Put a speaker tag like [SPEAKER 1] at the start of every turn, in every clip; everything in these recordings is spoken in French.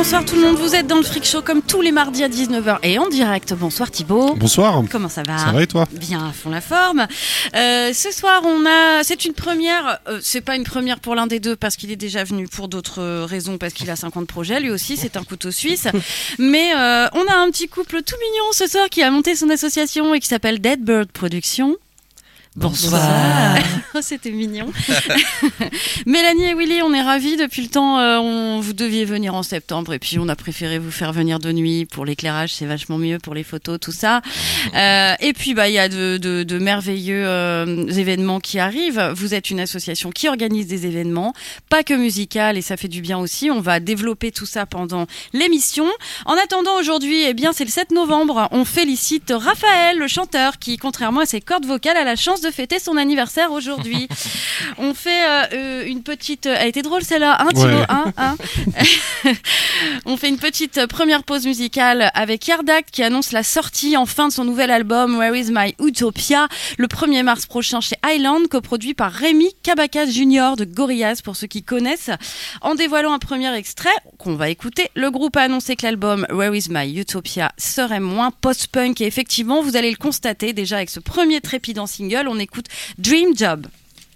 [SPEAKER 1] bonsoir tout le monde, vous êtes dans le Freak Show comme tous les mardis à 19h et en direct. Bonsoir Thibaut.
[SPEAKER 2] Bonsoir.
[SPEAKER 1] Comment ça va ?
[SPEAKER 2] Ça va et toi ?
[SPEAKER 1] Bien à fond la forme. Ce soir c'est une première, c'est pas une première pour l'un des deux parce qu'il est déjà venu pour d'autres raisons, parce qu'il a 50 projets, lui aussi c'est un couteau suisse. Mais on a un petit couple tout mignon ce soir qui a monté son association et qui s'appelle Dead Bird Productions. Bonsoir. C'était mignon. Mélanie et Willy, on est ravis depuis le temps. Vous deviez venir en septembre et puis on a préféré vous faire venir de nuit pour l'éclairage, c'est vachement mieux pour les photos, tout ça. Et puis il y a de merveilleux événements qui arrivent. Vous êtes une association qui organise des événements, pas que musical, et ça fait du bien aussi. On va développer tout ça pendant l'émission. En attendant aujourd'hui, c'est le 7 novembre. On félicite Raphaël, le chanteur, qui contrairement à ses cordes vocales a la chance de fêter son anniversaire aujourd'hui. On fait une petite... Elle était drôle celle-là, hein Thibaut,
[SPEAKER 2] ouais.
[SPEAKER 1] On fait une petite première pause musicale avec Yardak qui annonce la sortie enfin de son nouvel album Where Is My Utopia le 1er mars prochain chez Island, coproduit par Rémi Cabacas Jr. de Gorillaz pour ceux qui connaissent. En dévoilant un premier extrait qu'on va écouter, le groupe a annoncé que l'album Where Is My Utopia serait moins post-punk et effectivement vous allez le constater déjà avec ce premier trépidant single. On écoute Dream Job.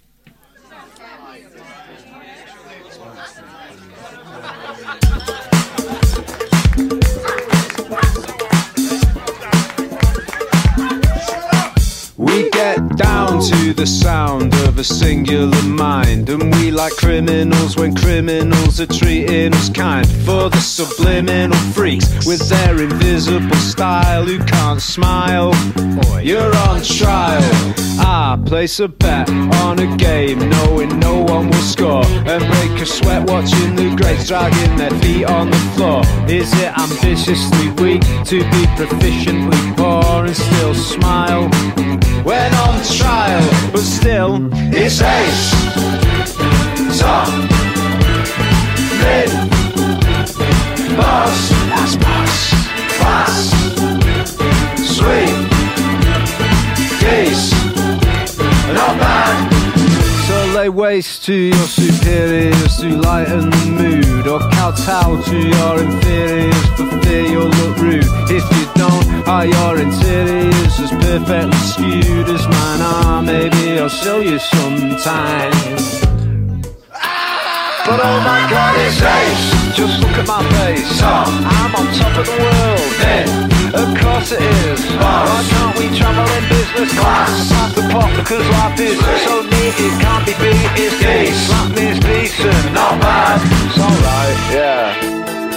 [SPEAKER 3] We get down to the sound of a singular mind, and we like criminals when criminals are treating us kind. For the subliminal freaks with their invisible style who can't smile, you're on trial. I place a bet on a game knowing no one will score, and break a sweat watching the greats dragging their feet on the floor. Is it ambitiously weak to be proficiently poor and still smile when on trial? But still, it's ace, top, mid, boss, that's boss, class, sweet, geese, not bad. So lay waste to your superiors to lighten the mood, or kowtow to your inferiors for fear you'll look rude. If you don't, are your interiors as perfectly skewed as mine are? Maybe I'll show you sometime. But oh my God, it's ace. Just look at my face. I'm on top of the world. Of course it is. Why can't we travel in business class? Pass the pot because life is so neat it can't be beat. It's decent. Slap me is decent, not bad. It's alright, yeah.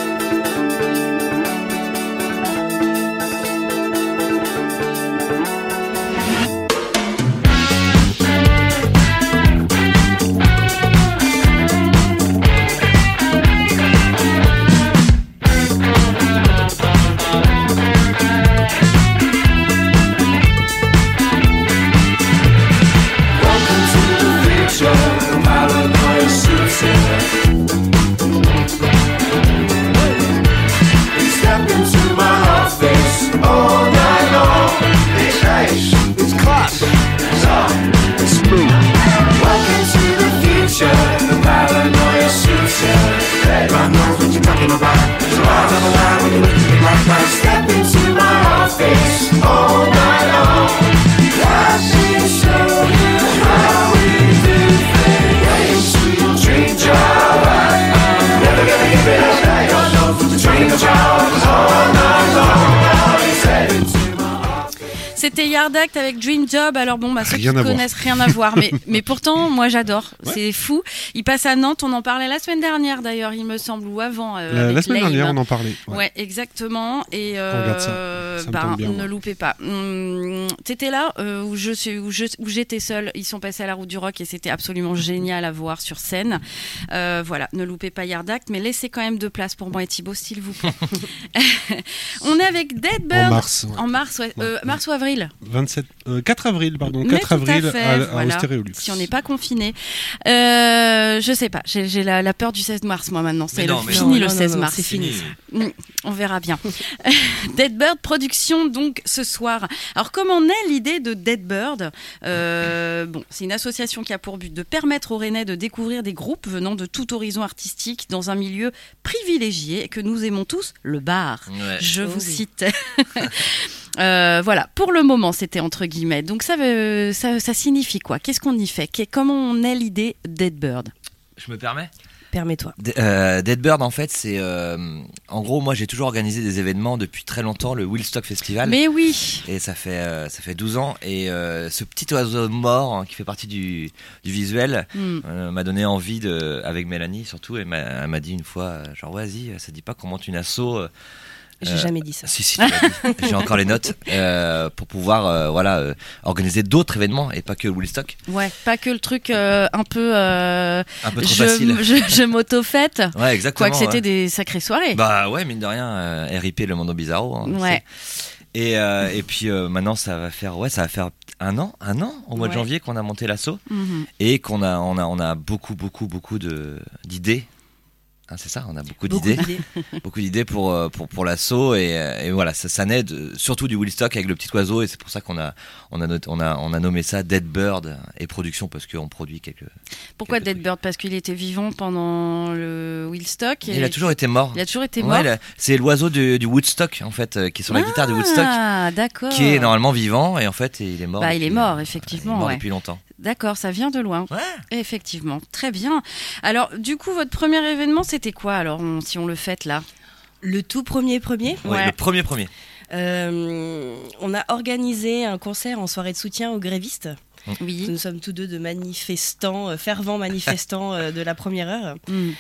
[SPEAKER 4] Step into my office all night long. Watching show you how we do things. Dream job, never gonna give it up. Got nothing to dream jobs all night long. Step into my office.
[SPEAKER 1] C'était Yardak avec Dream Job. Alors ceux qui connaissent, rien à voir. Mais pourtant, moi j'adore. Ouais. C'est fou. Il passe à Nantes. On en parlait la semaine dernière d'ailleurs, il me semble, ou avant.
[SPEAKER 2] La semaine dernière, on en parlait.
[SPEAKER 1] Ouais, exactement. Et ne loupez pas. T'étais là où j'étais seule. Ils sont passés à la Route du Rock et c'était absolument génial à voir sur scène. Voilà, ne loupez pas Yardak, mais laissez quand même de place pour moi et Thibaut, s'il vous plaît. On est avec Dead Bird.
[SPEAKER 2] En mars. Ouais.
[SPEAKER 1] En mars, ouais. Mars ou avril.
[SPEAKER 2] 4 avril, pardon.
[SPEAKER 1] Mais
[SPEAKER 2] 4
[SPEAKER 1] tout à
[SPEAKER 2] avril
[SPEAKER 1] fait,
[SPEAKER 2] au
[SPEAKER 1] voilà.
[SPEAKER 2] Stéréolux.
[SPEAKER 1] Si on n'est pas confiné. Je sais pas, j'ai la peur du 16 mars, moi, maintenant. C'est fini le 16 mars.
[SPEAKER 5] C'est fini.
[SPEAKER 1] On verra bien. Dead Bird Production, donc, ce soir. Alors, comment naît l'idée de Dead Bird ? C'est une association qui a pour but de permettre aux Rennais de découvrir des groupes venant de tout horizon artistique dans un milieu privilégié et que nous aimons tous, le bar.
[SPEAKER 6] Ouais.
[SPEAKER 1] Je vous cite. Voilà, pour le moment, c'était entre guillemets. Donc, ça signifie quoi ? Qu'est-ce qu'on y fait ? Comment on naît l'idée Dead Bird ?
[SPEAKER 6] Je me permets ?
[SPEAKER 5] Permets-toi.
[SPEAKER 6] Dead Bird, en fait, c'est... en gros, moi, j'ai toujours organisé des événements depuis très longtemps, le Woodstock Festival.
[SPEAKER 1] Mais oui.
[SPEAKER 6] Et ça fait 12 ans. Et ce petit oiseau mort, hein, qui fait partie du visuel, m'a donné envie, avec Mélanie surtout, et elle m'a dit une fois, genre, vas-y, ça dit pas qu'on monte une asso...
[SPEAKER 5] J'ai jamais dit ça.
[SPEAKER 6] Si, tu l'as dit. J'ai encore les notes pour pouvoir organiser d'autres événements et pas que le Woodstock.
[SPEAKER 1] Ouais, pas que le truc un peu
[SPEAKER 6] trop facile.
[SPEAKER 1] Je m'auto-fête.
[SPEAKER 6] Ouais, exactement.
[SPEAKER 1] Quoique c'était des sacrées soirées.
[SPEAKER 6] Bah ouais, mine de rien, RIP le Mondo Bizarro. Hein,
[SPEAKER 1] ouais.
[SPEAKER 6] Et puis maintenant ça va faire un an au mois de janvier qu'on a monté l'asso et qu'on a beaucoup d'idées. Hein, c'est ça, on a beaucoup d'idées pour l'assaut et voilà, ça naît surtout du Woodstock avec le petit oiseau et c'est pour ça qu'on a nommé ça Dead Bird et production parce qu'on produit quelques.
[SPEAKER 1] Pourquoi
[SPEAKER 6] quelques
[SPEAKER 1] Dead
[SPEAKER 6] trucs.
[SPEAKER 1] Bird ? Parce qu'il était vivant pendant le Woodstock.
[SPEAKER 6] Il a toujours été mort.
[SPEAKER 1] Il a toujours été mort.
[SPEAKER 6] Ouais, c'est l'oiseau du Woodstock en fait qui est sur la guitare du Woodstock.
[SPEAKER 1] Ah, d'accord.
[SPEAKER 6] Qui est normalement vivant et en fait il est mort.
[SPEAKER 1] Bah, il est mort effectivement.
[SPEAKER 6] Il est mort
[SPEAKER 1] ouais.
[SPEAKER 6] depuis longtemps.
[SPEAKER 1] D'accord, ça vient de loin.
[SPEAKER 6] Ouais.
[SPEAKER 1] Effectivement, très bien. Alors, du coup, votre premier événement, c'était quoi alors, si on le fête là ?
[SPEAKER 5] Le tout premier.
[SPEAKER 6] Ouais,
[SPEAKER 1] Ouais.
[SPEAKER 6] le premier.
[SPEAKER 5] On a organisé un concert en soirée de soutien aux grévistes.
[SPEAKER 1] Oui.
[SPEAKER 5] Nous sommes tous deux de manifestants, fervents manifestants de la première heure.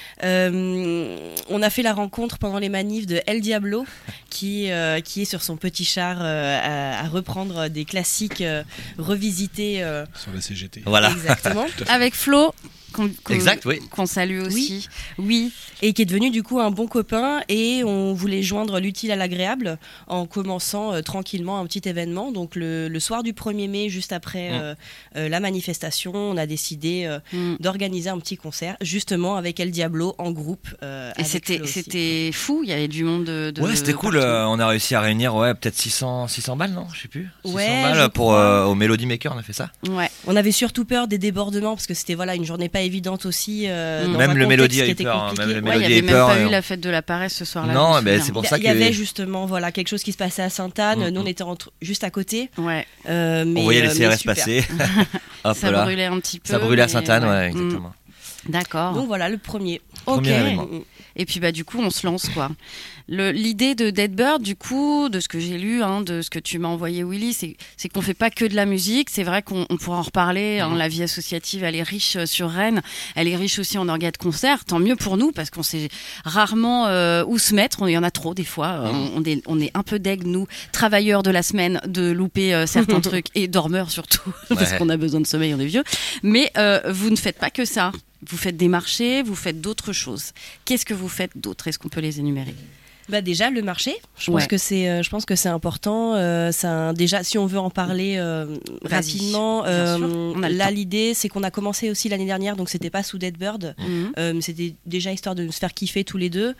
[SPEAKER 5] On a fait la rencontre pendant les manifs de El Diablo, qui est sur son petit char à reprendre des classiques revisités.
[SPEAKER 2] Sur la CGT.
[SPEAKER 6] Voilà.
[SPEAKER 5] Exactement.
[SPEAKER 1] Avec Flo.
[SPEAKER 6] Exact, oui.
[SPEAKER 1] Qu'on salue aussi. Oui.
[SPEAKER 5] Et qui est devenu du coup un bon copain et on voulait joindre l'utile à l'agréable en commençant tranquillement un petit événement. Donc le soir du 1er mai, juste après la manifestation, on a décidé d'organiser un petit concert justement avec El Diablo en groupe.
[SPEAKER 1] Et c'était fou, il y avait du monde de
[SPEAKER 6] Ouais, c'était cool. On a réussi à réunir peut-être 600 balles, non ? Je sais plus. 600
[SPEAKER 5] Ouais,
[SPEAKER 6] balles pour au Melody Maker, on a fait ça.
[SPEAKER 1] Ouais.
[SPEAKER 5] On avait surtout peur des débordements parce que c'était une journée pas évidente aussi. Dans
[SPEAKER 6] Même
[SPEAKER 5] un
[SPEAKER 6] le
[SPEAKER 5] contexte
[SPEAKER 6] Melody
[SPEAKER 5] qui
[SPEAKER 6] a eu
[SPEAKER 5] était
[SPEAKER 6] peur. Hein,
[SPEAKER 5] compliqué.
[SPEAKER 6] même le
[SPEAKER 1] Ouais, il n'y
[SPEAKER 6] Melody a
[SPEAKER 1] avait
[SPEAKER 6] eu
[SPEAKER 1] même
[SPEAKER 6] peur.
[SPEAKER 1] pas eu la fête de la paresse ce soir-là.
[SPEAKER 6] Non,
[SPEAKER 1] je me souviens.
[SPEAKER 6] c'est pour ça
[SPEAKER 5] Il y avait justement quelque chose qui se passait à Sainte-Anne. Nous on était juste à côté.
[SPEAKER 1] Ouais.
[SPEAKER 5] Mais,
[SPEAKER 6] On voyait les CRS
[SPEAKER 5] super.
[SPEAKER 6] passer. Hop
[SPEAKER 1] Ça
[SPEAKER 6] là.
[SPEAKER 1] brûlait un petit peu.
[SPEAKER 6] Ça brûlait à
[SPEAKER 1] mais
[SPEAKER 6] Sainte-Anne,
[SPEAKER 1] ouais.
[SPEAKER 6] ouais, exactement.
[SPEAKER 1] D'accord.
[SPEAKER 5] Donc voilà le premier.
[SPEAKER 1] Ok.
[SPEAKER 6] Premier événement.
[SPEAKER 1] Et puis du coup on se lance quoi. L'idée de Dead Bird, du coup, de ce que j'ai lu, de ce que tu m'as envoyé Willy, c'est qu'on fait pas que de la musique. C'est vrai qu'on pourra en reparler. La vie associative, elle est riche sur Rennes. Elle est riche aussi en orgas de concert. Tant mieux pour nous parce qu'on sait rarement où se mettre. Il y en a trop des fois. On est un peu deg, nous, travailleurs de la semaine, de louper certains trucs et dormeurs surtout parce qu'on a besoin de sommeil, on est vieux. Mais vous ne faites pas que ça. Vous faites des marchés, vous faites d'autres choses. Qu'est-ce que vous faites d'autre ? Est-ce qu'on peut les énumérer ?
[SPEAKER 5] Déjà le marché, je pense que c'est important. Déjà, si on veut en parler rapidement, là l'idée c'est qu'on a commencé aussi l'année dernière, donc c'était pas sous Dead Bird, c'était déjà histoire de nous faire kiffer tous les deux.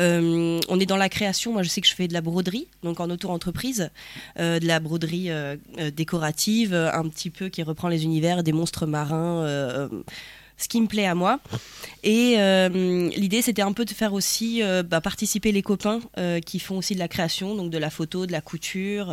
[SPEAKER 5] On est dans la création. Moi, je sais que je fais de la broderie, donc en auto-entreprise, de la broderie décorative, un petit peu qui reprend les univers des monstres marins. Ce qui me plaît à moi. Et l'idée, c'était un peu de faire aussi participer les copains qui font aussi de la création, donc de la photo, de la couture,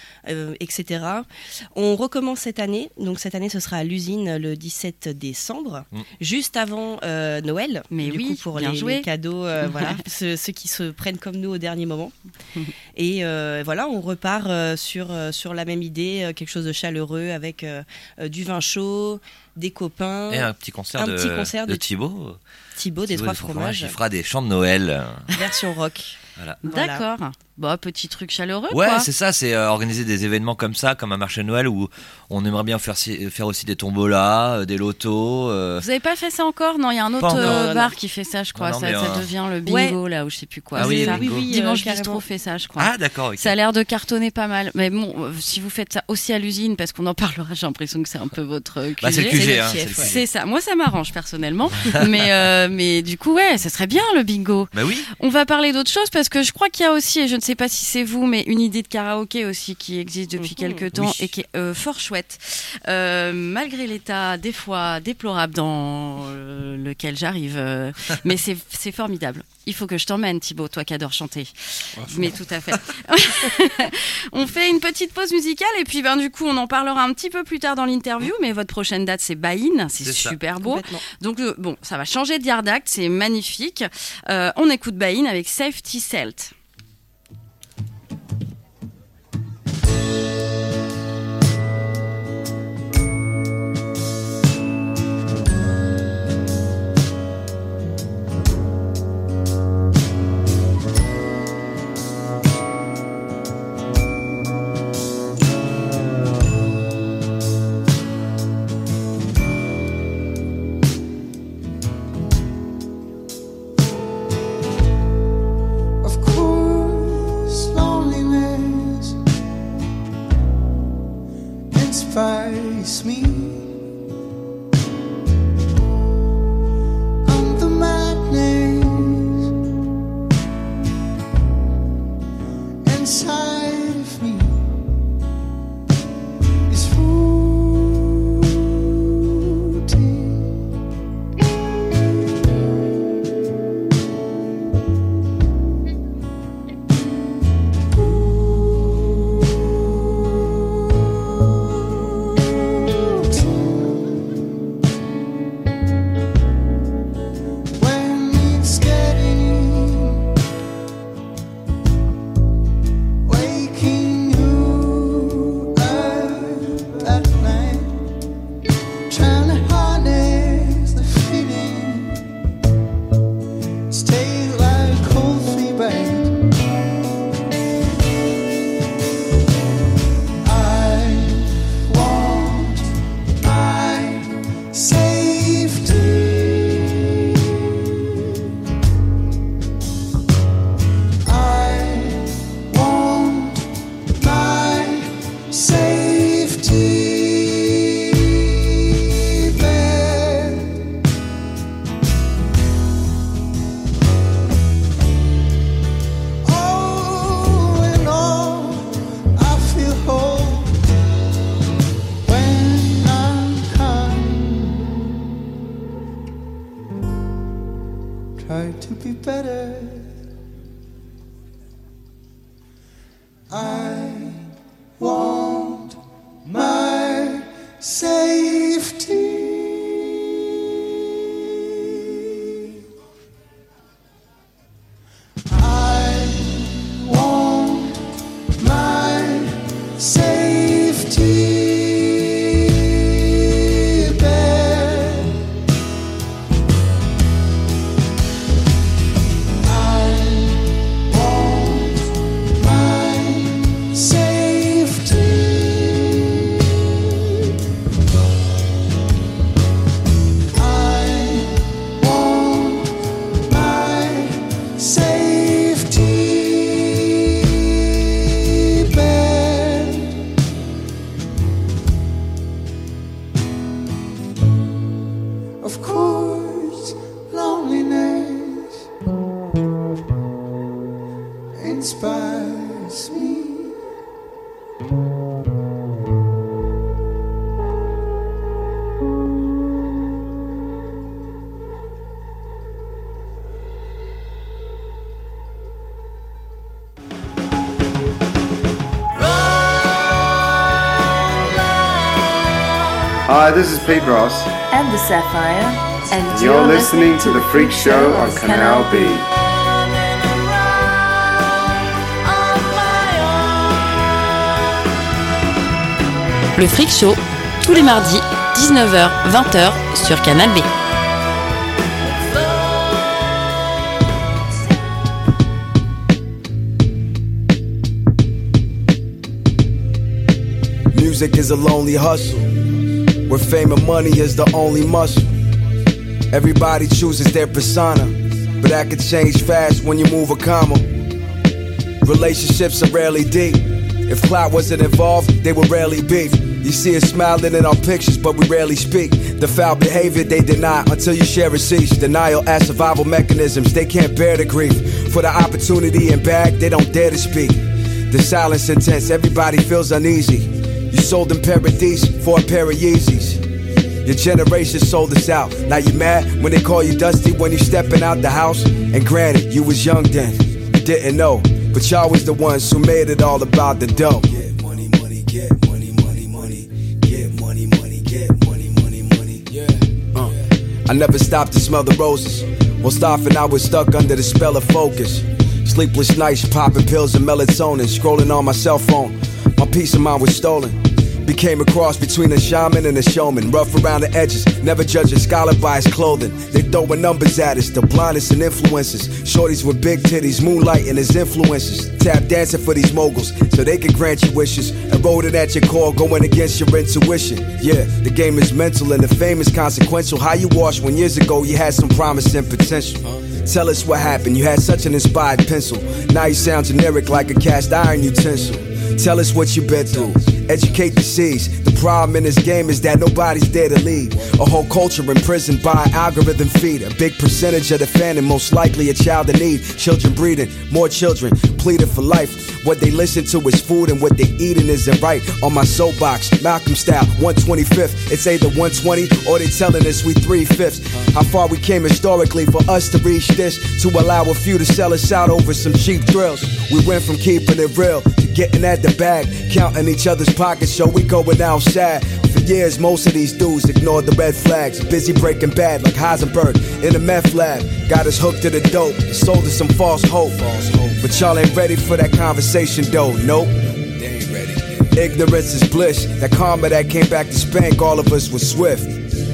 [SPEAKER 5] etc. On recommence cette année. Donc cette année, ce sera à l'usine le 17 décembre, juste avant Noël.
[SPEAKER 1] Mais
[SPEAKER 5] du coup, pour les cadeaux, voilà, ceux qui se prennent comme nous au dernier moment. Et voilà, on repart sur la même idée, quelque chose de chaleureux avec du vin chaud, des copains.
[SPEAKER 6] Et un petit concert de Thibaut.
[SPEAKER 5] Thibaut des Trois Fromages.
[SPEAKER 6] Il fera des chants de Noël.
[SPEAKER 5] Version rock.
[SPEAKER 6] Voilà.
[SPEAKER 1] D'accord. Bah, petit truc chaleureux.
[SPEAKER 6] Ouais,
[SPEAKER 1] quoi.
[SPEAKER 6] c'est ça, c'est organiser des événements comme ça, comme un marché de Noël où on aimerait bien faire aussi des tombolas, des lotos.
[SPEAKER 1] Vous avez pas fait ça encore? Non, il y a un autre bar qui fait ça, je crois.
[SPEAKER 6] Non,
[SPEAKER 1] ça devient le bingo, là, ou je sais plus quoi.
[SPEAKER 6] Ah oui,
[SPEAKER 1] ça.
[SPEAKER 6] oui,
[SPEAKER 1] Dimanche Bistro fait ça, je crois.
[SPEAKER 6] Ah, d'accord. Okay.
[SPEAKER 1] Ça a l'air de cartonner pas mal. Mais bon, si vous faites ça aussi à l'usine, parce qu'on en parlera, j'ai l'impression que c'est un peu votre QG.
[SPEAKER 6] Bah, c'est le QG, hein,
[SPEAKER 1] c'est ça. Moi, ça m'arrange personnellement. mais du coup, ouais, ça serait bien le bingo.
[SPEAKER 6] Bah oui.
[SPEAKER 1] On va parler d'autre chose parce que je crois qu'il y a aussi, et je ne sais pas si c'est vous, mais une idée de karaoké aussi qui existe depuis quelques temps et qui est fort chouette. Malgré l'état des fois déplorable dans lequel j'arrive, mais c'est formidable. Il faut que je t'emmène, Thibaut, toi qui adore chanter. Mais tout à fait. On fait une petite pause musicale et puis du coup on en parlera un petit peu plus tard dans l'interview, mais votre prochaine date c'est Baïn, c'est super beau. Donc bon, ça va changer de Yard Act, c'est magnifique. On écoute Baïn avec Safety Celt.
[SPEAKER 7] Face me, and the madness inside of me is try to be better. I want my safety. I want my safety. Of course, loneliness inspires me.
[SPEAKER 8] Hi, this is Pete Ross.
[SPEAKER 9] And the Sapphire. And
[SPEAKER 8] you're listening to The Freak Show on Canal B.
[SPEAKER 1] Le Freak Show, tous les mardis, 19h, 20h sur Canal B.
[SPEAKER 10] music is a lonely hustle, where fame and money is the only muscle. Everybody chooses their persona, but that could change fast when you move a comma. Relationships are rarely deep. If clout wasn't involved, they would rarely beef. You see us smiling in our pictures, but we rarely speak. The foul behavior they deny until you share receipts. Denial as survival mechanisms, they can't bear the grief. For the opportunity and bag, they don't dare to speak. The silence intense, everybody feels uneasy. You sold them paradise for a pair of Yeezys. Your generation sold us out. Now you mad when they call you Dusty when you stepping out the house? And granted, you was young then, you didn't know. But y'all was the ones who made it all about the dough. Get money, money, get money, money, money. Get money, money, get money, money, money. Yeah. I never stopped to smell the roses. While stopping, I was stuck under the spell of focus. Sleepless nights, popping pills and melatonin. Scrolling on my cell phone, my peace of mind was stolen. Became a cross between a shaman and a showman. Rough around the edges, never judge a scholar by his clothing. They throwing numbers at us, the blindness and influences. Shorties with big titties, moonlighting as influences. Tap dancing for these moguls, so they can grant you wishes. Eroded at your core, going against your intuition. Yeah, the game is mental and the fame is consequential. How you washed when years ago you had some promise and potential. Tell us what happened, you had such an inspired pencil. Now you sound generic like a cast iron utensil. Tell us what you've been through, educate the seas. The problem in this game is that nobody's there to lead. A whole culture imprisoned by an algorithm feed. A big percentage of the fan and most likely a child in need. Children breeding, more children pleading for life. What they listen to is food and what they eating isn't right. On my soapbox, Malcolm style, 125th. It's either 120 or they telling us we 3/5. How far we came historically for us to reach this, to allow a few to sell us out over some cheap thrills. We went from keeping it real to getting at the bag, counting each other's pockets, so we going outside. For years, most of these dudes ignored the red flags. Busy breaking bad like Heisenberg in a meth lab. Got us hooked to the dope, sold us some false hope. But y'all ain't ready for that conversation though, nope. They ain't ready. Ignorance is bliss. That karma that came back to spank all of us was swift.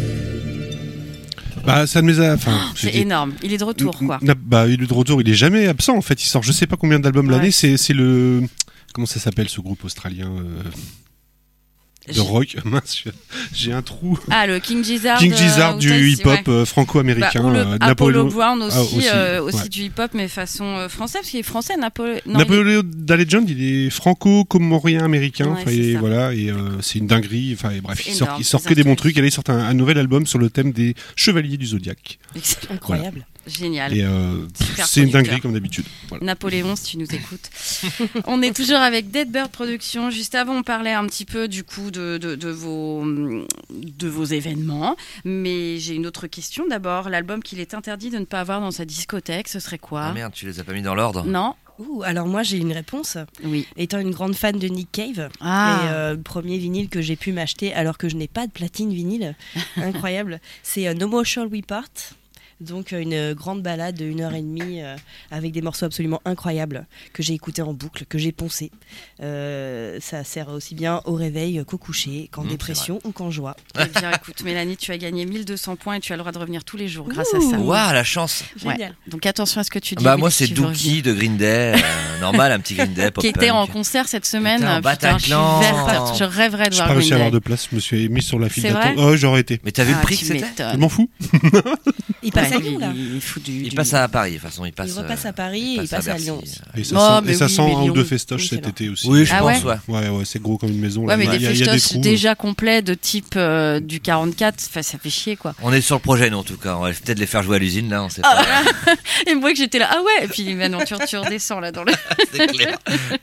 [SPEAKER 2] Bah, ça ne les a.
[SPEAKER 1] C'est énorme. Il est de retour, quoi.
[SPEAKER 2] Bah, il est de retour. Il est jamais absent, en fait. Il sort je sais pas combien d'albums l'année. C'est le. Comment ça s'appelle ce groupe australien de rock? Mince, j'ai un trou.
[SPEAKER 1] Ah, le King Gizzard.
[SPEAKER 2] King Gizzard du hip-hop franco-américain.
[SPEAKER 1] Ou le Apollo Brown aussi,
[SPEAKER 2] ouais.
[SPEAKER 1] du hip-hop, mais façon française, parce qu'il est français, Napoléon
[SPEAKER 2] Da Legend, il est franco-comorien américain.
[SPEAKER 1] Ouais,
[SPEAKER 2] voilà, et c'est une dinguerie. Enfin, bref, il sort que
[SPEAKER 1] des
[SPEAKER 2] des bons trucs. Et là, il sort un nouvel album sur le thème des Chevaliers du Zodiaque.
[SPEAKER 5] Incroyable.
[SPEAKER 2] Voilà.
[SPEAKER 1] Génial.
[SPEAKER 2] Et c'est une dinguerie comme d'habitude. Voilà.
[SPEAKER 1] Napoléon, si tu nous écoutes. On est toujours avec Dead Bird Productions. Juste avant, on parlait un petit peu du coup de vos événements. Mais j'ai une autre question d'abord. L'album qu'il est interdit de ne pas avoir dans sa discothèque, ce serait quoi?
[SPEAKER 6] Ah merde, tu les as pas mis dans l'ordre?
[SPEAKER 1] Non.
[SPEAKER 5] Alors moi j'ai une réponse.
[SPEAKER 1] Oui.
[SPEAKER 5] Étant une grande fan de Nick Cave, et le premier vinyle que j'ai pu m'acheter alors que je n'ai pas de platine vinyle, incroyable, c'est No More Shall We Part. Donc une grande balade de 1h30 avec des morceaux absolument incroyables que j'ai écoutés en boucle, que j'ai poncé. Ça sert aussi bien au réveil qu'au coucher, qu'en dépression ou qu'en joie.
[SPEAKER 1] Eh bien écoute Mélanie, tu as gagné 1200 points et tu as le droit de revenir tous les jours grâce à ça.
[SPEAKER 6] Waouh, la chance.
[SPEAKER 1] Ouais. Donc attention à ce que tu dis.
[SPEAKER 6] Bah moi c'est Dookie de Green Day, normal, un petit Green Day pop
[SPEAKER 1] qui était en concert cette semaine.
[SPEAKER 6] Putain,
[SPEAKER 1] je rêverais de voir Green Day.
[SPEAKER 2] J'ai pas réussi à avoir de place, je me suis mis sur la file d'attente.
[SPEAKER 1] Oh,
[SPEAKER 2] j'aurais été.
[SPEAKER 6] Mais t'as vu le prix que c'était?
[SPEAKER 2] Je m'en fous.
[SPEAKER 5] Il passe à Lyon là.
[SPEAKER 6] Il passe à Paris, de toute façon.
[SPEAKER 5] Il repasse à Paris et il passe à Lyon.
[SPEAKER 2] Et ça sent un ou deux festoches cet été aussi.
[SPEAKER 6] Oui, je pense,
[SPEAKER 2] ouais, c'est gros comme une maison.
[SPEAKER 1] Ouais, mais des festoches déjà complets de type du 44, ça fait chier quoi.
[SPEAKER 6] On est sur le projet, nous en tout cas. On va peut-être les faire jouer à l'usine là, on sait pas.
[SPEAKER 1] Et moi que j'étais là, ah ouais, et puis maintenant tu redescends là dans le.
[SPEAKER 6] C'est clair.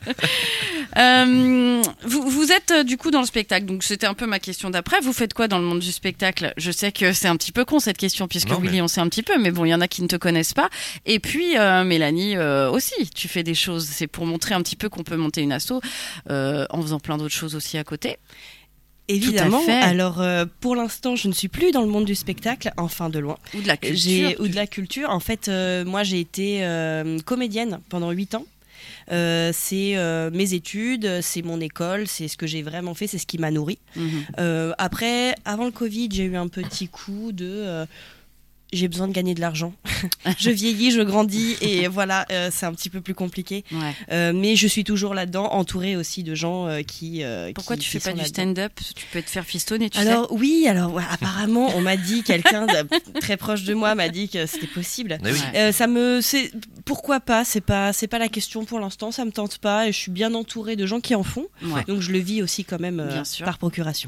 [SPEAKER 1] Vous êtes du coup dans le spectacle, donc c'était un peu ma question d'après. Vous faites quoi dans le monde du spectacle? Je sais que c'est un petit peu con cette question, puisque Willy, on sait un petit peu, mais bon, il y en a qui ne te connaissent pas. Et puis Mélanie aussi, tu fais des choses. C'est pour montrer un petit peu qu'on peut monter une asso en faisant plein d'autres choses aussi à côté.
[SPEAKER 5] Évidemment. Alors, pour l'instant, je ne suis plus dans le monde du spectacle, enfin de loin.
[SPEAKER 1] Ou de la culture.
[SPEAKER 5] Ou de la culture. En fait, moi, j'ai été comédienne pendant 8 ans. C'est mes études, c'est mon école, c'est ce que j'ai vraiment fait, c'est ce qui m'a nourri. Après, avant le Covid, j'ai eu un petit coup de... j'ai besoin de gagner de l'argent. Je vieillis, je grandis et voilà, c'est un petit peu plus compliqué. Mais je suis toujours là-dedans, entourée aussi de gens qui.
[SPEAKER 1] Pourquoi tu fais pas du stand-up? Tu peux te faire fistonner, tu
[SPEAKER 5] sais. Oui, apparemment, on m'a dit, quelqu'un très proche de moi m'a dit que c'était possible. Pourquoi pas? C'est pas la question pour l'instant. Ça me tente pas et je suis bien entourée de gens qui en font. Donc je le vis aussi quand même par procuration.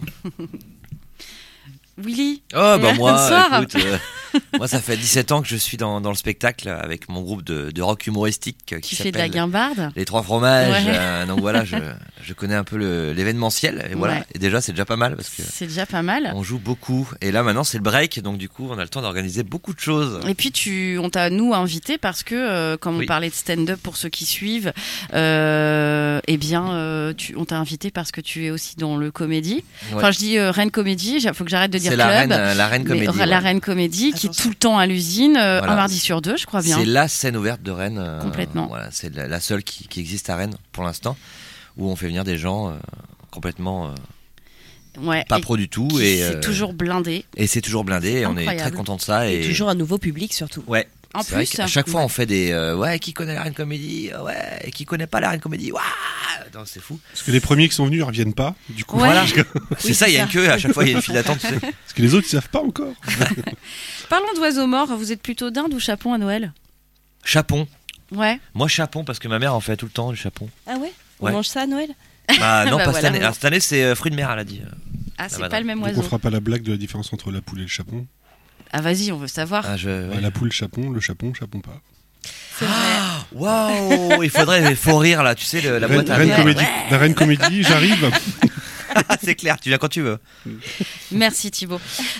[SPEAKER 1] Willy.
[SPEAKER 6] Oh bah moi, écoute, moi ça fait 17 ans que je suis dans le spectacle avec mon groupe de rock humoristique qui
[SPEAKER 1] fait de la guimbarde.
[SPEAKER 6] Les Trois Fromages. Donc voilà, je connais un peu l'événementiel et voilà. Et déjà c'est déjà pas mal parce que
[SPEAKER 1] c'est déjà pas mal.
[SPEAKER 6] On joue beaucoup et là maintenant c'est le break, donc du coup on a le temps d'organiser beaucoup de choses.
[SPEAKER 1] Et puis on t'a nous invité parce que comme on parlait de stand-up pour ceux qui suivent, on t'a invité parce que tu es aussi dans le comédie. Enfin je dis Reine Comédie, il faut que j'arrête de dire
[SPEAKER 6] c'est
[SPEAKER 1] club.
[SPEAKER 6] La Reine Comédie.
[SPEAKER 1] La Reine Comédie qui est tout le temps à l'usine, un mardi sur deux, je crois bien.
[SPEAKER 6] C'est la scène ouverte de Rennes.
[SPEAKER 1] Complètement.
[SPEAKER 6] Voilà, c'est la seule qui existe à Rennes pour l'instant, où on fait venir des gens complètement pas pro du tout.
[SPEAKER 1] C'est toujours blindé.
[SPEAKER 6] Et c'est toujours blindé, et on est très content de ça. Et
[SPEAKER 5] toujours un nouveau public surtout.
[SPEAKER 6] Ouais.
[SPEAKER 1] En plus,
[SPEAKER 6] à chaque fois on fait des qui connaît la Reine Comédie, et qui connaît pas la Reine Comédie, non, c'est fou.
[SPEAKER 2] Parce que les premiers qui sont venus ils reviennent pas, du coup.
[SPEAKER 6] Voilà. C'est ça, il y a une queue, à chaque fois il y a une file d'attente, tu sais.
[SPEAKER 2] Parce que les autres ils savent pas encore.
[SPEAKER 1] Parlons d'oiseaux morts, vous êtes plutôt dinde ou chapon à Noël?
[SPEAKER 6] Chapon.
[SPEAKER 1] Ouais.
[SPEAKER 6] Moi chapon parce que ma mère en fait tout le temps du chapon.
[SPEAKER 5] Ah ouais? On mange ça à Noël?
[SPEAKER 6] Bah non, pas cette année. Alors, cette année c'est fruits de mer, elle a dit.
[SPEAKER 1] Ah, c'est pas le même oiseau.
[SPEAKER 2] Donc on fera pas la blague de la différence entre la poule et le chapon.
[SPEAKER 1] Ah vas-y, on veut savoir.
[SPEAKER 2] La poule chapon, le chapon pas.
[SPEAKER 1] C'est vrai.
[SPEAKER 6] Waouh, il faut rire là, tu sais la boîte à
[SPEAKER 2] la Reine Comédie, j'arrive.
[SPEAKER 6] C'est clair, tu viens quand tu veux.
[SPEAKER 1] Merci Thibaut.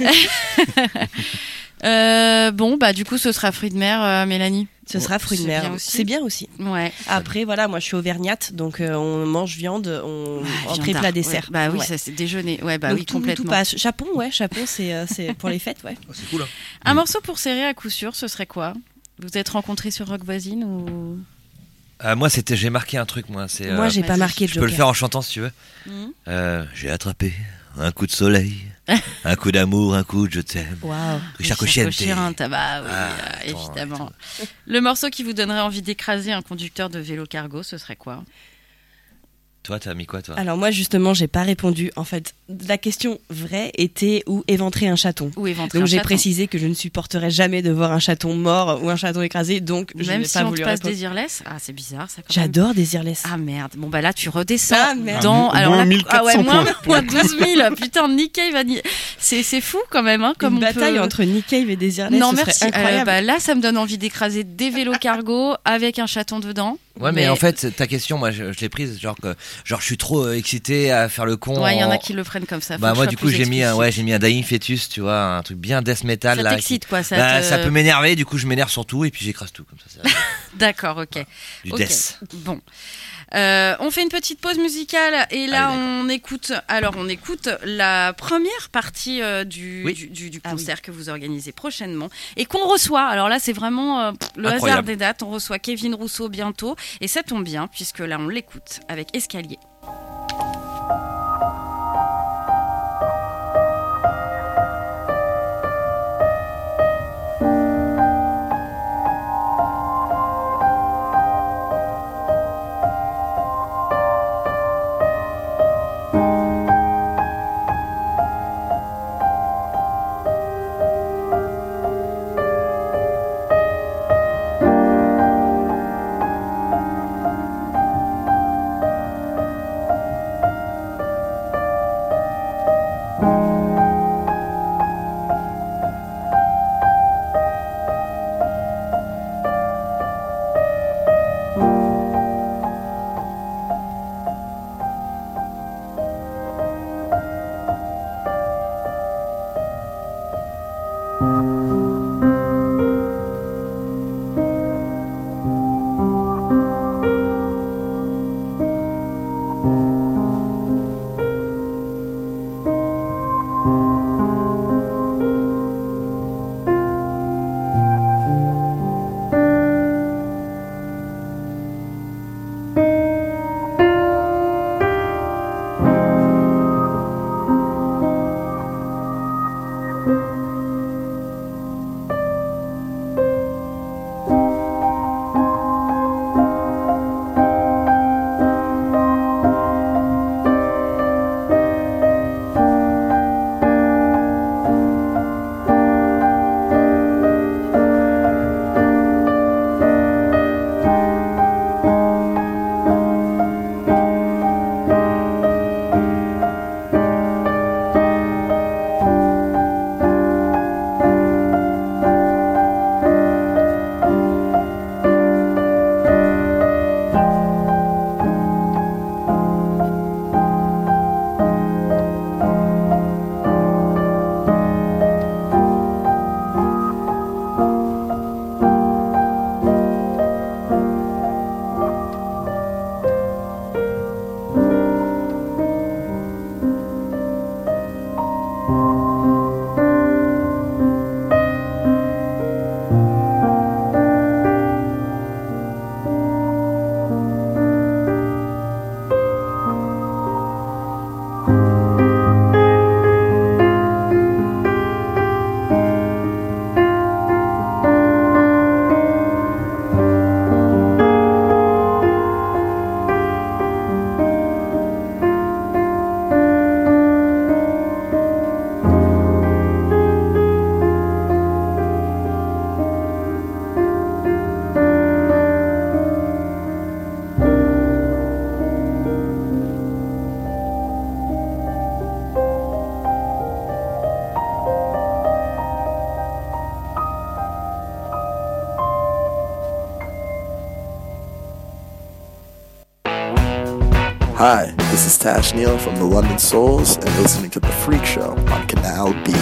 [SPEAKER 1] Du coup ce sera fruits de mer, Mélanie.
[SPEAKER 5] Ce sera fruits de mer. C'est bien aussi.
[SPEAKER 1] Ouais.
[SPEAKER 5] Après voilà, moi je suis auvergnate, donc on mange viande, entrée plat dessert.
[SPEAKER 1] Ouais. Bah oui, ça c'est déjeuner. Ouais, bah donc, oui, complètement.
[SPEAKER 5] Tout passe. Chapon, c'est pour les fêtes, ouais.
[SPEAKER 6] Oh, c'est cool. Hein.
[SPEAKER 1] Un morceau pour serrer à coup sûr, ce serait quoi? Vous êtes rencontrés sur Rock Voisine ou?
[SPEAKER 6] Moi j'ai marqué un truc moi.
[SPEAKER 5] Moi j'ai pas marqué.
[SPEAKER 6] Je peux le faire en chantant si tu veux. J'ai attrapé un coup de soleil, un coup d'amour, un coup de je t'aime.
[SPEAKER 5] Waouh.
[SPEAKER 1] Richard Cochiente. Bah oui, évidemment. Le morceau qui vous donnerait envie d'écraser un conducteur de vélo cargo, ce serait quoi?
[SPEAKER 6] Toi, t'as mis quoi, toi?
[SPEAKER 5] Alors moi, justement, j'ai pas répondu. En fait, la question vraie était où éventrer un chaton. Donc j'ai précisé que je ne supporterais jamais de voir un chaton mort ou un chaton écrasé. Donc je n'ai pas voulu répondre.
[SPEAKER 1] Même si on te passe Désirless, c'est bizarre ça.
[SPEAKER 5] J'adore Désirless.
[SPEAKER 1] Ah merde. Bon bah là, tu redescends
[SPEAKER 2] moins 1400
[SPEAKER 1] moins 12 000. Putain, Nick Cave a dit. C'est fou quand même, hein. Comme
[SPEAKER 5] une bataille entre Nick Cave et Désirless.
[SPEAKER 1] Non,
[SPEAKER 5] ce
[SPEAKER 1] merci.
[SPEAKER 5] serait incroyable.
[SPEAKER 1] Là, ça me donne envie d'écraser des vélos cargo avec un chaton dedans.
[SPEAKER 6] Ouais, mais en fait, ta question, moi, je l'ai prise, genre je suis trop excité à faire le con.
[SPEAKER 1] Ouais, il y en a qui le prennent comme ça.
[SPEAKER 6] Bah moi, du coup, j'ai mis un Dying Fetus, tu vois, un truc bien death metal.
[SPEAKER 1] Ça t'excite, quoi.
[SPEAKER 6] Ça peut m'énerver, du coup, je m'énerve sur tout et puis j'écrase tout comme ça.
[SPEAKER 1] D'accord, ok.
[SPEAKER 6] Du death.
[SPEAKER 1] Bon. On fait une petite pause musicale et là on écoute la première partie du concert que vous organisez prochainement et qu'on reçoit. Alors là c'est vraiment le hasard des dates. On reçoit Kevin Rousseau bientôt et ça tombe bien puisque là on l'écoute avec Escalier.
[SPEAKER 11] Hi, this is Tash Neal from the London Souls, and listening to The Freak Show on Canal B.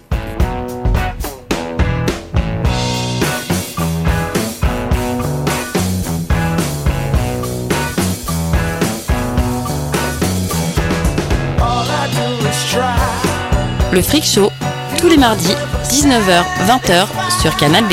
[SPEAKER 12] Le Freak Show, tous les mardis, 19h, 20h, sur Canal B.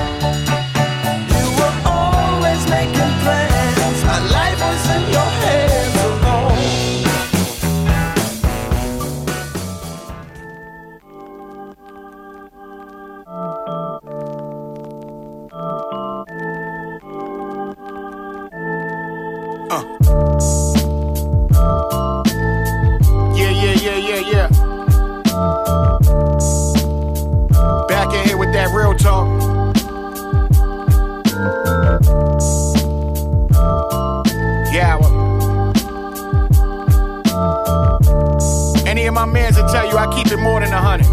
[SPEAKER 13] Yeah. Back in here with that real talk. Yeah. Any of my mans will tell you I keep it more than 100.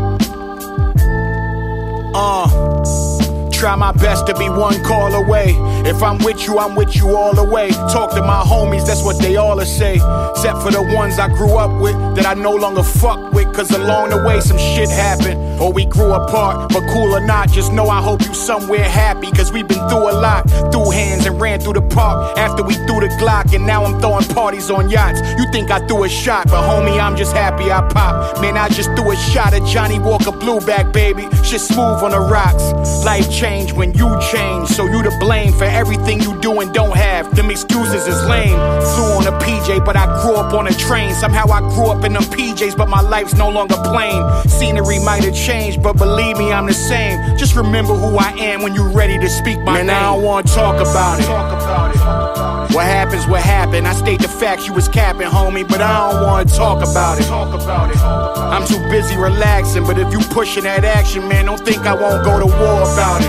[SPEAKER 13] Try my best to be one call away. If I'm with you all the way. Talk to my homies, that's what they all say. Except for the ones I grew up with that I no longer fuck with. Cause along the way some shit happened, or we grew apart. But cool or not, just know I hope you somewhere happy. Cause we've been through a lot, threw hands and ran through the park. After we threw the Glock and now I'm throwing parties on yachts. You think I threw a shot, but homie I'm just happy I popped. Man, I just threw a shot at Johnny Walker Blueback, baby. Shit smooth on the rocks. Life change when you change, so you to blame for everything you do and don't have. Them excuses is lame. Flew on a PJ, but I grew up on a train. Somehow I grew up in them PJs, but my life's no longer plain. Scenery might have changed, but believe me, I'm the same. Just remember who I am when you're ready to speak my name. I don't wanna talk about it. What happens, what happened. I state the facts, you was capping, homie, but I don't wanna talk about it. I'm too busy relaxing, but if you pushing that action, man, don't think I won't go to war about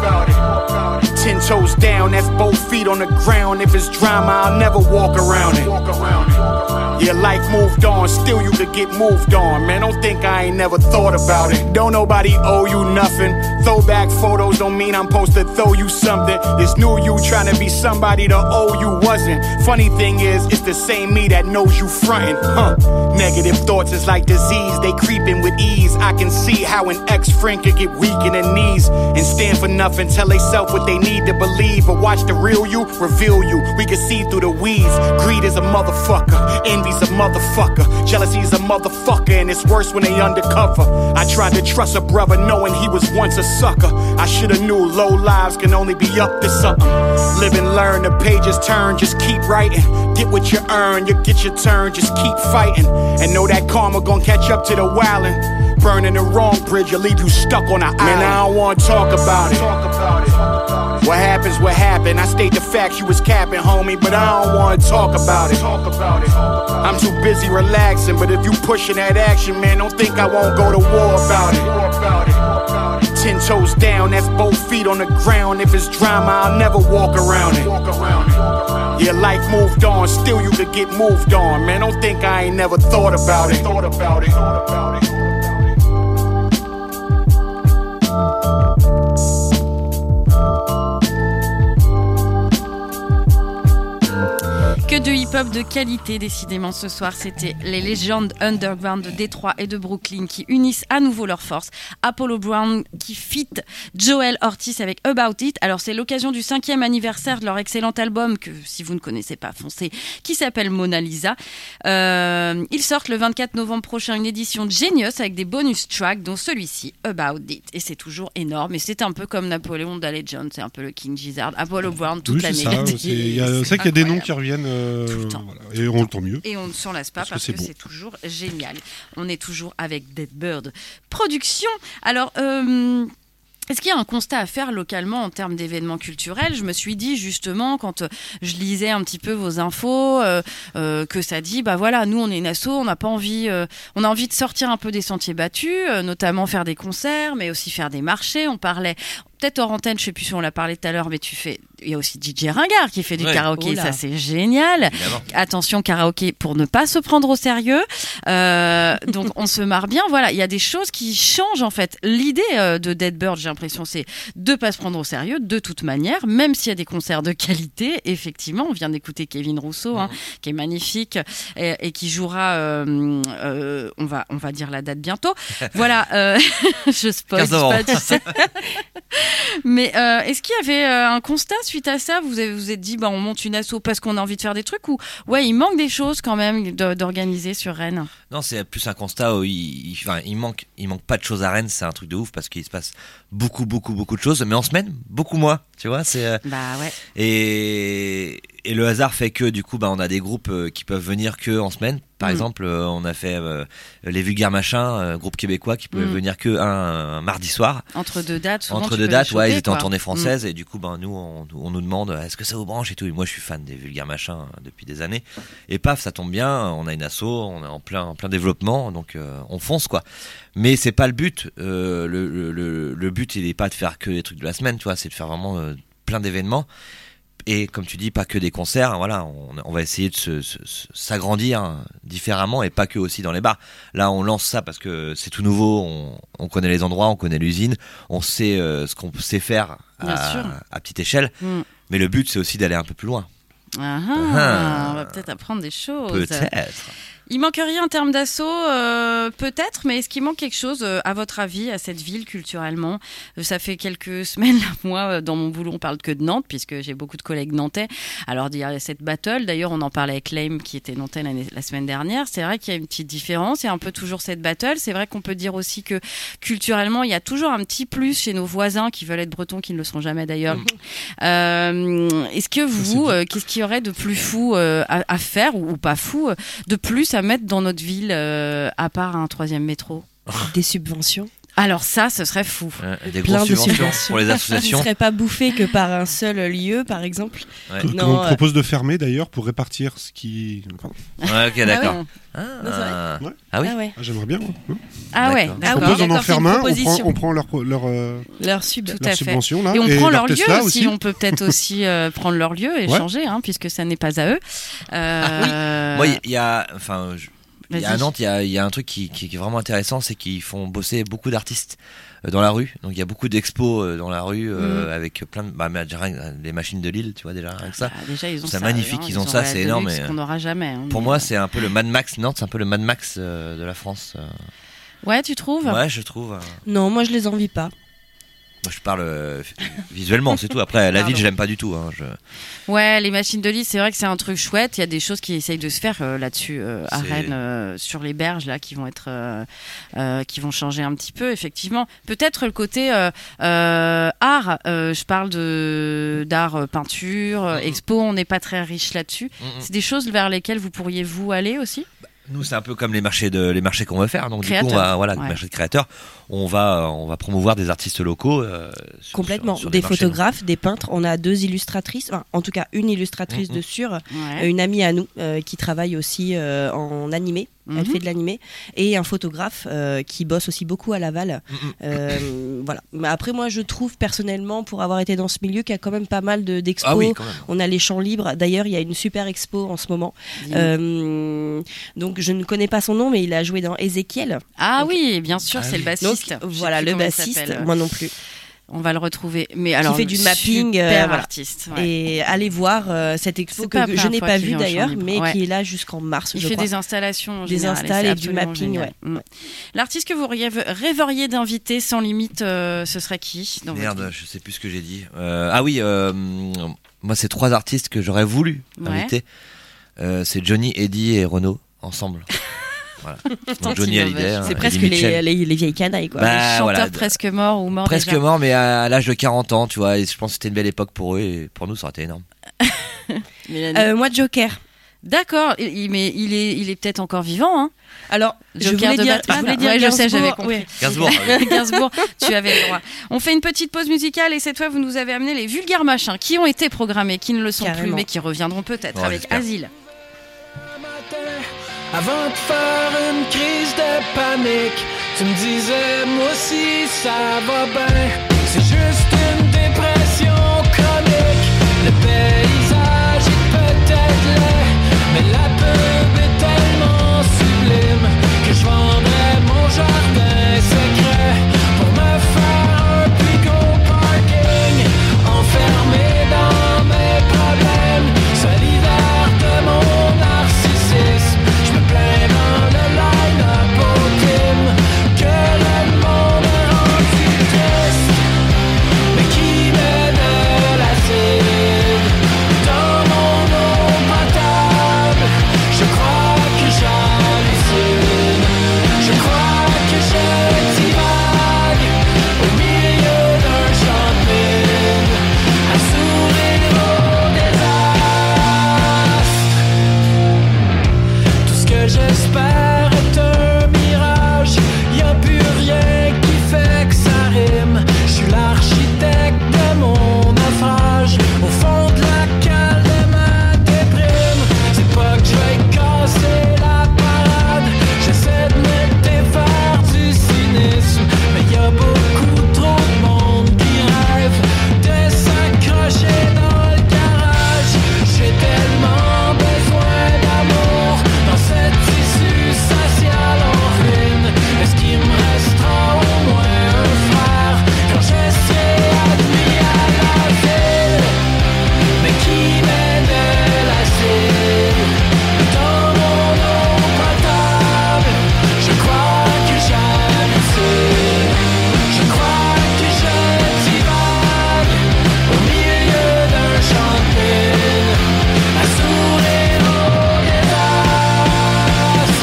[SPEAKER 13] it. 10 toes down, that's both feet on the ground. If it's drama, I'll never walk around it. Yeah, life moved on, still you could get moved on. Man, don't think I ain't never thought about it. Don't nobody owe you nothing. Throwback photos don't mean I'm supposed to throw you something. This new you trying to be somebody to owe you wasn't. Funny thing is, it's the same me that knows you frontin', Negative thoughts is like disease, they creepin' with ease. I can see how an ex-friend could get weak in the knees and stand for nothing, tell they self what they need to believe. But watch the real you reveal you. We can see through the weeds. Greed is a motherfucker, envy's a motherfucker, jealousy's a motherfucker, and it's worse when they undercover. I tried to trust a brother knowing he was once a sucker. I shoulda knew low lives can only be up to something. Live and learn, the pages turn, just keep writing. Get what you earn, you get your turn, just keep fighting. And know that karma gon' catch up to the wildin'. Burning the wrong bridge, will leave you stuck on an island. Man, I don't wanna talk about it. What happens, what happened. I state the facts, you was capping, homie, but I don't wanna talk about it. I'm too busy relaxing, but if you pushing that action, man, don't think I won't go to war about it. 10 toes down, that's both feet on the ground. If it's drama, I'll never walk around it. Yeah, life moved on, still you could get moved on. Man, don't think I ain't never thought about it.
[SPEAKER 1] Que de hip-hop hip-hop de qualité, décidément, ce soir. C'était les légendes underground de Détroit et de Brooklyn qui unissent à nouveau leurs forces. Apollo Brown qui feat Joel Ortiz avec About It. Alors, c'est l'occasion du 5e anniversaire de leur excellent album, que si vous ne connaissez pas, foncez, qui s'appelle Mona Lisa. Ils sortent le 24 novembre prochain une édition Genius avec des bonus tracks, dont celui-ci, About It. Et c'est toujours énorme. Et c'est un peu comme Napoléon Dalley John, c'est un peu le King Gizzard. Apollo Brown, toute l'année.
[SPEAKER 2] C'est ça qu'il y a des noms qui reviennent. Voilà. Et on tant mieux.
[SPEAKER 1] Et on ne s'en lasse pas parce que c'est toujours génial. On est toujours avec Dead Bird Production. Alors, est-ce qu'il y a un constat à faire localement en termes d'événements culturels ? Je me suis dit justement, quand je lisais un petit peu vos infos, que ça dit, bah voilà, nous on est une asso, on n'a pas envie, on a envie de sortir un peu des sentiers battus, notamment faire des concerts, mais aussi faire des marchés. On parlait, peut-être hors antenne, je sais plus si on l'a parlé tout à l'heure, mais il y a aussi DJ Ringard qui fait du karaoké, ça c'est génial. Évidemment. Attention, karaoké pour ne pas se prendre au sérieux. Donc on se marre bien. Voilà, il y a des choses qui changent en fait. L'idée de Dead Bird, j'ai l'impression, c'est de pas se prendre au sérieux de toute manière, même s'il y a des concerts de qualité. Effectivement, on vient d'écouter Kevin Rousseau, qui est magnifique et qui jouera. On va dire la date bientôt. Voilà, je spoil pas, tu sais. Mais est-ce qu'il y avait un constat suite à ça ? Vous vous êtes dit, on monte une asso parce qu'on a envie de faire des trucs, ou il manque des choses quand même d'organiser sur Rennes ?
[SPEAKER 6] Non, c'est plus un constat où il manque pas de choses à Rennes, c'est un truc de ouf parce qu'il se passe beaucoup de choses, mais en semaine, beaucoup moins, tu vois, c'est...
[SPEAKER 1] Bah ouais.
[SPEAKER 6] Et le hasard fait que du coup on a des groupes qui peuvent venir que en semaine. Par exemple, on a fait les Vulgaires Machins, groupe québécois qui pouvaient venir que un mardi soir.
[SPEAKER 1] Entre deux dates, souvent.
[SPEAKER 6] Entre deux dates, choper, ils étaient en tournée française et du coup nous on nous demande est-ce que ça vous branche et tout. Et moi je suis fan des Vulgaires Machins depuis des années. Et paf, ça tombe bien, on a une asso, on est en plein développement, donc on fonce quoi. Mais c'est pas le but. Le but il est pas de faire que les trucs de la semaine, tu vois, c'est de faire vraiment plein d'événements. Et comme tu dis, pas que des concerts, voilà, on va essayer de s'agrandir différemment et pas que aussi dans les bars. Là, on lance ça parce que c'est tout nouveau, on connaît les endroits, on connaît l'usine, on sait ce qu'on sait faire à petite échelle. Mais le but, c'est aussi d'aller un peu plus loin.
[SPEAKER 1] On va peut-être apprendre des choses.
[SPEAKER 6] Peut-être.
[SPEAKER 1] Il manque rien en termes d'assaut, peut-être, mais est-ce qu'il manque quelque chose, à votre avis, à cette ville culturellement ? Ça fait quelques semaines, moi, dans mon boulot, on parle que de Nantes, puisque j'ai beaucoup de collègues nantais. Alors, il y a cette battle, d'ailleurs, on en parlait avec Lame, qui était nantais la semaine dernière. C'est vrai qu'il y a une petite différence, il y a un peu toujours cette battle. C'est vrai qu'on peut dire aussi que, culturellement, il y a toujours un petit plus chez nos voisins qui veulent être bretons, qui ne le seront jamais d'ailleurs. Est-ce que vous, qu'est-ce qu'il y aurait de plus fou à faire, ou pas fou, de plus à mettre dans notre ville, à part un 3e métro ?
[SPEAKER 5] Des subventions.
[SPEAKER 1] Alors ça, ce serait fou.
[SPEAKER 6] Des grosses subventions pour les associations.
[SPEAKER 5] Qui ne seraient pas bouffées que par un seul lieu, par exemple.
[SPEAKER 2] On propose de fermer d'ailleurs pour répartir ce qui...
[SPEAKER 6] Ouais, ok, d'accord.
[SPEAKER 5] Ah
[SPEAKER 6] oui.
[SPEAKER 2] J'aimerais bien.
[SPEAKER 1] Ah ouais,
[SPEAKER 2] d'accord. On propose, on en ferme un, on prend leur
[SPEAKER 1] subvention
[SPEAKER 2] là,
[SPEAKER 1] et on prend leur lieu
[SPEAKER 2] Tesla
[SPEAKER 1] aussi. On peut peut-être aussi prendre leur lieu et changer, puisque ça n'est pas à eux.
[SPEAKER 6] Moi, il y a à Nantes, il y a un truc qui est vraiment intéressant, c'est qu'ils font bosser beaucoup d'artistes dans la rue. Donc il y a beaucoup d'expos dans la rue avec plein de les machines de Lille, tu vois déjà avec ça.
[SPEAKER 1] Déjà, ils ont
[SPEAKER 6] c'est magnifique, ils ont ça, c'est énorme.
[SPEAKER 1] Ce qu'on n'aura jamais.
[SPEAKER 6] Pour moi, c'est un peu le Mad Max. Nantes, c'est un peu le Mad Max de la France.
[SPEAKER 1] Ouais, tu trouves ?
[SPEAKER 6] Ouais, je trouve.
[SPEAKER 5] Non, moi je les envie pas.
[SPEAKER 6] Moi, je parle visuellement, c'est tout. Après, la ville, je l'aime pas du tout.
[SPEAKER 1] Ouais, les machines de Lille, c'est vrai que c'est un truc chouette. Il y a des choses qui essayent de se faire là-dessus à Rennes, sur les berges là, qui vont changer un petit peu, effectivement. Peut-être le côté art. Je parle d'art, peinture, expo. On n'est pas très riche là-dessus. C'est des choses vers lesquelles vous pourriez vous aller aussi.
[SPEAKER 6] Nous, c'est un peu comme les marchés qu'on veut faire. Donc, créateurs. Du coup, les marchés de créateurs, on va promouvoir des artistes locaux.
[SPEAKER 5] Complètement.
[SPEAKER 6] Sur
[SPEAKER 5] des
[SPEAKER 6] marchés,
[SPEAKER 5] photographes, des peintres. On a 2 illustratrices, en tout cas une illustratrice de Sûre, une amie à nous qui travaille aussi en animé. Elle fait de l'animé, et un photographe qui bosse aussi beaucoup à Laval. Voilà. Mais après, moi, je trouve personnellement, pour avoir été dans ce milieu, qu'il y a quand même pas mal d'expos.
[SPEAKER 6] Ah oui,
[SPEAKER 5] on a les champs libres. D'ailleurs, il y a une super expo en ce moment. Donc, je ne connais pas son nom, mais il a joué dans Ézéchiel.
[SPEAKER 1] Ah donc, oui, bien sûr, c'est le bassiste.
[SPEAKER 5] Donc, voilà, le bassiste. Moi non plus.
[SPEAKER 1] On va le retrouver. Mais alors,
[SPEAKER 5] qui fait du mapping,
[SPEAKER 1] super artiste. Ouais.
[SPEAKER 5] Et allez voir cette expo que je n'ai pas vue d'ailleurs, mais qui est là jusqu'en mars.
[SPEAKER 1] Il fait des installations,
[SPEAKER 5] des installs et du mapping. Ouais.
[SPEAKER 1] L'artiste que vous rêveriez d'inviter sans limite, ce serait qui dans
[SPEAKER 6] Merde, je sais plus ce que j'ai dit. Moi, c'est 3 artistes que j'aurais voulu inviter. C'est Johnny, Eddie et Renaud ensemble. Voilà. Donc Johnny Hallyday,
[SPEAKER 5] c'est presque les vieilles canailles, quoi.
[SPEAKER 1] Les chanteurs presque morts ou morts
[SPEAKER 6] presque
[SPEAKER 1] déjà.
[SPEAKER 6] Morts, mais à l'âge de 40 ans, tu vois. Et je pense que c'était une belle époque pour eux et pour nous, ça aurait été énorme.
[SPEAKER 5] Moi, Joker.
[SPEAKER 1] D'accord, mais il est peut-être encore vivant, hein.
[SPEAKER 5] Alors,
[SPEAKER 1] Joker de Batman.
[SPEAKER 5] Je sais,
[SPEAKER 1] j'avais compris.
[SPEAKER 6] Gainsbourg.
[SPEAKER 1] Gainsbourg, tu avais le droit. On fait une petite pause musicale et cette fois, vous nous avez amené les vulgaires machins qui ont été programmés, qui ne le sont plus, mais qui reviendront peut-être avec
[SPEAKER 6] j'espère.
[SPEAKER 1] Asile.
[SPEAKER 14] Avant de faire une crise de panique, tu me disais, moi aussi ça va bien. C'est juste une dépression chronique. Le paysage est peut-être laid, mais la pub est tellement sublime que je vendrais mon jardin secret pour me faire un plus gros parking, enfermé dans mes problèmes, solidaire de mon narcissisme. Je me plains dans le line-up au gym que le monde est rendu triste, mais qui met de l'acide dans mon eau potable. Je crois que j'hallucine, je crois que je divague au milieu d'un champ de mine, à sourire au désastre. Tout ce que j'espère est un mirage, y'a plus rien qui fait que ça rime. Je suis l'architecte de mon naufrage, au fond de la cale de ma déprime. C'est pas que je vais casser la parade, j'essaie de me défaire du cynisme, mais y'a beaucoup trop de monde qui rêve de s'accrocher dans le garage. J'ai tellement besoin d'amour dans cette tissu social en ruine. Est-ce qu'il me restera au moins un frère quand je serai admis à la ville? Mais qui met de l'acide dans mon eau potable? Je crois que j'hallucine, je crois que je divague au milieu d'un champ de mine, à sourire au désastre.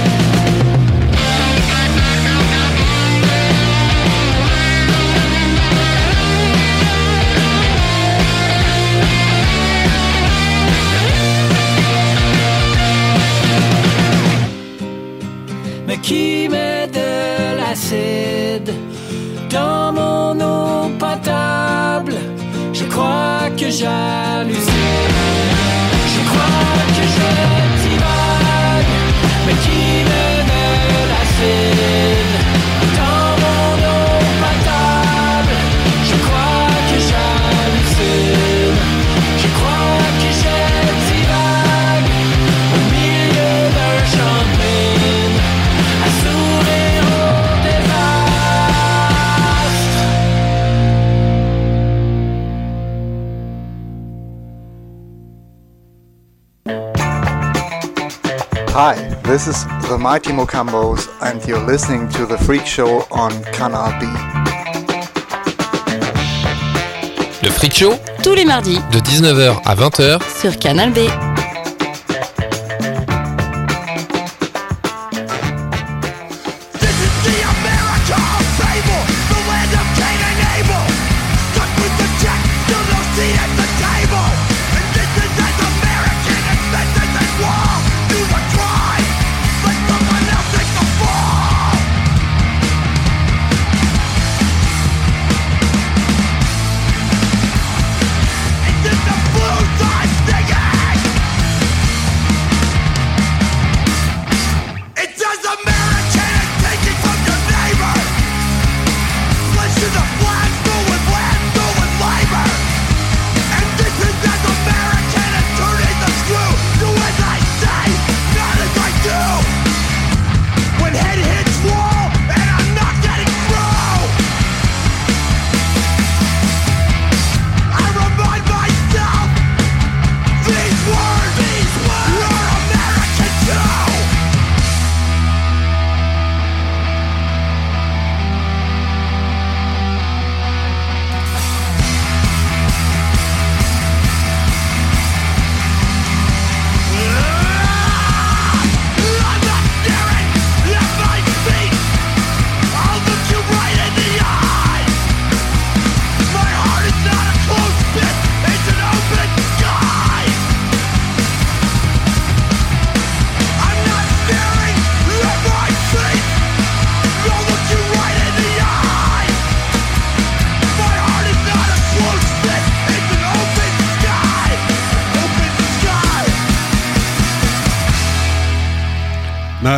[SPEAKER 14] Mais qui met de l'acide dans mon eau potable? Je crois que j'hallucine, je crois que je divague, mais qui met de l'acide dans mon eau potable? Je crois que j'hallucine, je crois que je divague au milieu d'un champ de mine, à sourire au désastre.
[SPEAKER 8] Hi, this is the Mighty Mocambos, and you're listening to The Freak Show on Canal B.
[SPEAKER 15] Le Freak Show,
[SPEAKER 12] Tous les mardis,
[SPEAKER 15] de 19h à 20h,
[SPEAKER 12] sur Canal B.
[SPEAKER 4] Blue side singing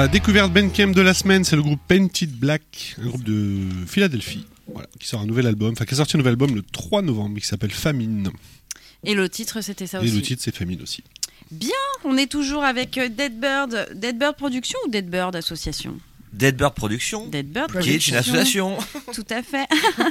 [SPEAKER 2] La découverte Bandcamp de la semaine, c'est le groupe Painted Black, un groupe de Philadelphie, voilà, qui sort un nouvel album, qui a sorti un nouvel album le 3 novembre, qui s'appelle Famine.
[SPEAKER 1] Et le titre, c'était ça
[SPEAKER 2] aussi.
[SPEAKER 1] Et
[SPEAKER 2] le titre, c'est Famine aussi.
[SPEAKER 1] Bien, on est toujours avec Deadbird. Deadbird Production ou Deadbird Association ?
[SPEAKER 6] Deadbird Production, qui est une association.
[SPEAKER 1] Tout à fait.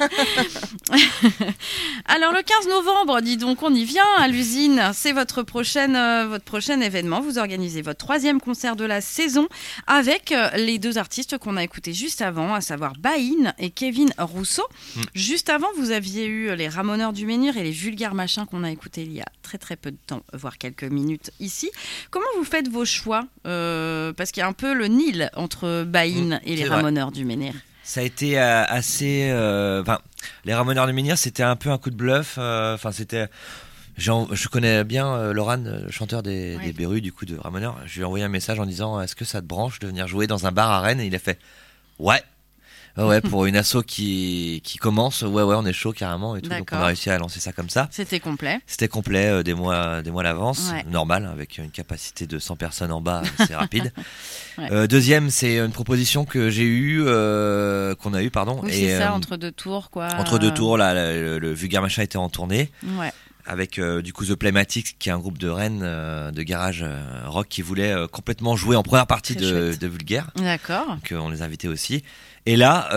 [SPEAKER 1] Alors le 15 novembre, dis donc, on y vient à l'usine. C'est votre prochain événement. Vous organisez votre 3e concert de la saison avec les 2 artistes qu'on a écoutés juste avant, à savoir Bain et Kevin Rousseau. Juste avant, vous aviez eu les Ramoneurs du Menhir et les Vulgaires Machins qu'on a écoutés il y a très très peu de temps, voire quelques minutes ici. Comment vous faites vos choix parce qu'il y a un peu le Nil entre Bain et les Ramoneurs du Menhir.
[SPEAKER 6] Ça a été assez. Les Ramoneurs du Menhir, c'était un peu un coup de bluff. C'était. Je connais bien Laurent, le chanteur des Berus, du coup de Ramoneurs. Je lui ai envoyé un message en disant est-ce que ça te branche de venir jouer dans un bar à Rennes ? Et il a fait ouais. Ouais, pour une asso qui commence, ouais, on est chaud carrément et tout. Donc on a réussi à lancer ça comme ça.
[SPEAKER 1] C'était complet.
[SPEAKER 6] Des mois à l'avance, normal, avec une capacité de 100 personnes en bas, c'est rapide. Deuxième, c'est une proposition que j'ai eue, qu'on a eue, pardon.
[SPEAKER 1] Oui, c'est ça, entre 2 tours, quoi.
[SPEAKER 6] Entre 2 tours, là, le Vulgaire Machin était en tournée.
[SPEAKER 1] Ouais.
[SPEAKER 6] Avec du coup The Playmatics, qui est un groupe de Rennes de garage rock qui voulait complètement jouer en première partie de Vulgaire.
[SPEAKER 1] D'accord.
[SPEAKER 6] Donc on les invitait aussi. Et là,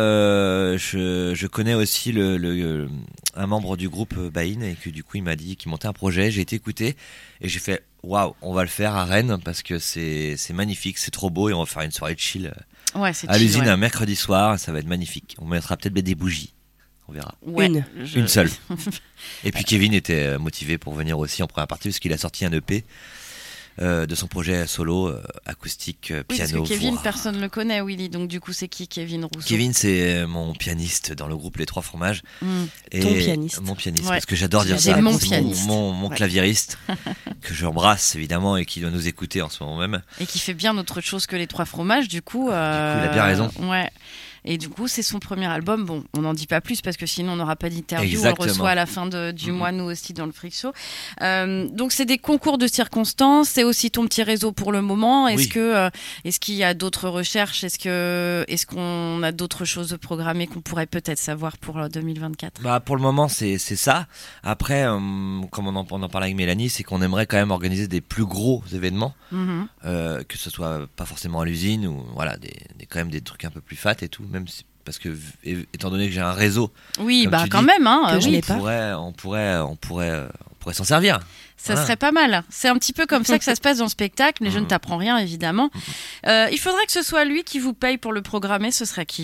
[SPEAKER 6] je connais aussi un membre du groupe Bain et que du coup il m'a dit qu'il montait un projet. J'ai été écouté et j'ai fait waouh, on va le faire à Rennes parce que c'est magnifique, c'est trop beau et on va faire une soirée de chill à l'usine un mercredi soir. Ça va être magnifique. On mettra peut-être des bougies. On verra.
[SPEAKER 1] Ouais,
[SPEAKER 6] une seule. Et puis Kevin était motivé pour venir aussi en première partie parce qu'il a sorti un EP de son projet solo acoustique piano.
[SPEAKER 1] Parce que Kevin, personne ne le connaît, Willy. Donc du coup, c'est qui Kevin Rousseau ?
[SPEAKER 6] Kevin, c'est mon pianiste dans le groupe Les Trois Fromages.
[SPEAKER 5] Et ton pianiste.
[SPEAKER 6] Mon pianiste, parce que j'adore dire ça. Mon claviériste que j'embrasse évidemment et qui doit nous écouter en ce moment même.
[SPEAKER 1] Et qui fait bien autre chose que Les Trois Fromages, du coup.
[SPEAKER 6] Il a bien raison.
[SPEAKER 1] Ouais. Et du coup, c'est son premier album. Bon, on n'en dit pas plus parce que sinon, on n'aura pas d'interview. On le reçoit à la fin du mois, nous aussi, dans le Freak Show. Donc, c'est des concours de circonstances. C'est aussi ton petit réseau pour le moment. Est-ce qu'il y a d'autres recherches ? Est-ce qu'on a d'autres choses programmées qu'on pourrait peut-être savoir pour 2024 ?
[SPEAKER 6] Pour le moment, c'est ça. Après, comme on en parlait avec Mélanie, c'est qu'on aimerait quand même organiser des plus gros événements. Que ce soit pas forcément à l'usine ou voilà, quand même des trucs un peu plus fat et tout. Même parce que étant donné que j'ai un réseau,
[SPEAKER 1] oui, quand même, hein,
[SPEAKER 6] on pourrait s'en servir.
[SPEAKER 1] Ça serait pas mal. C'est un petit peu comme ça que ça se passe dans le spectacle, mais je ne t'apprends rien évidemment. Il faudrait que ce soit lui qui vous paye pour le programmer. Ce serait qui ?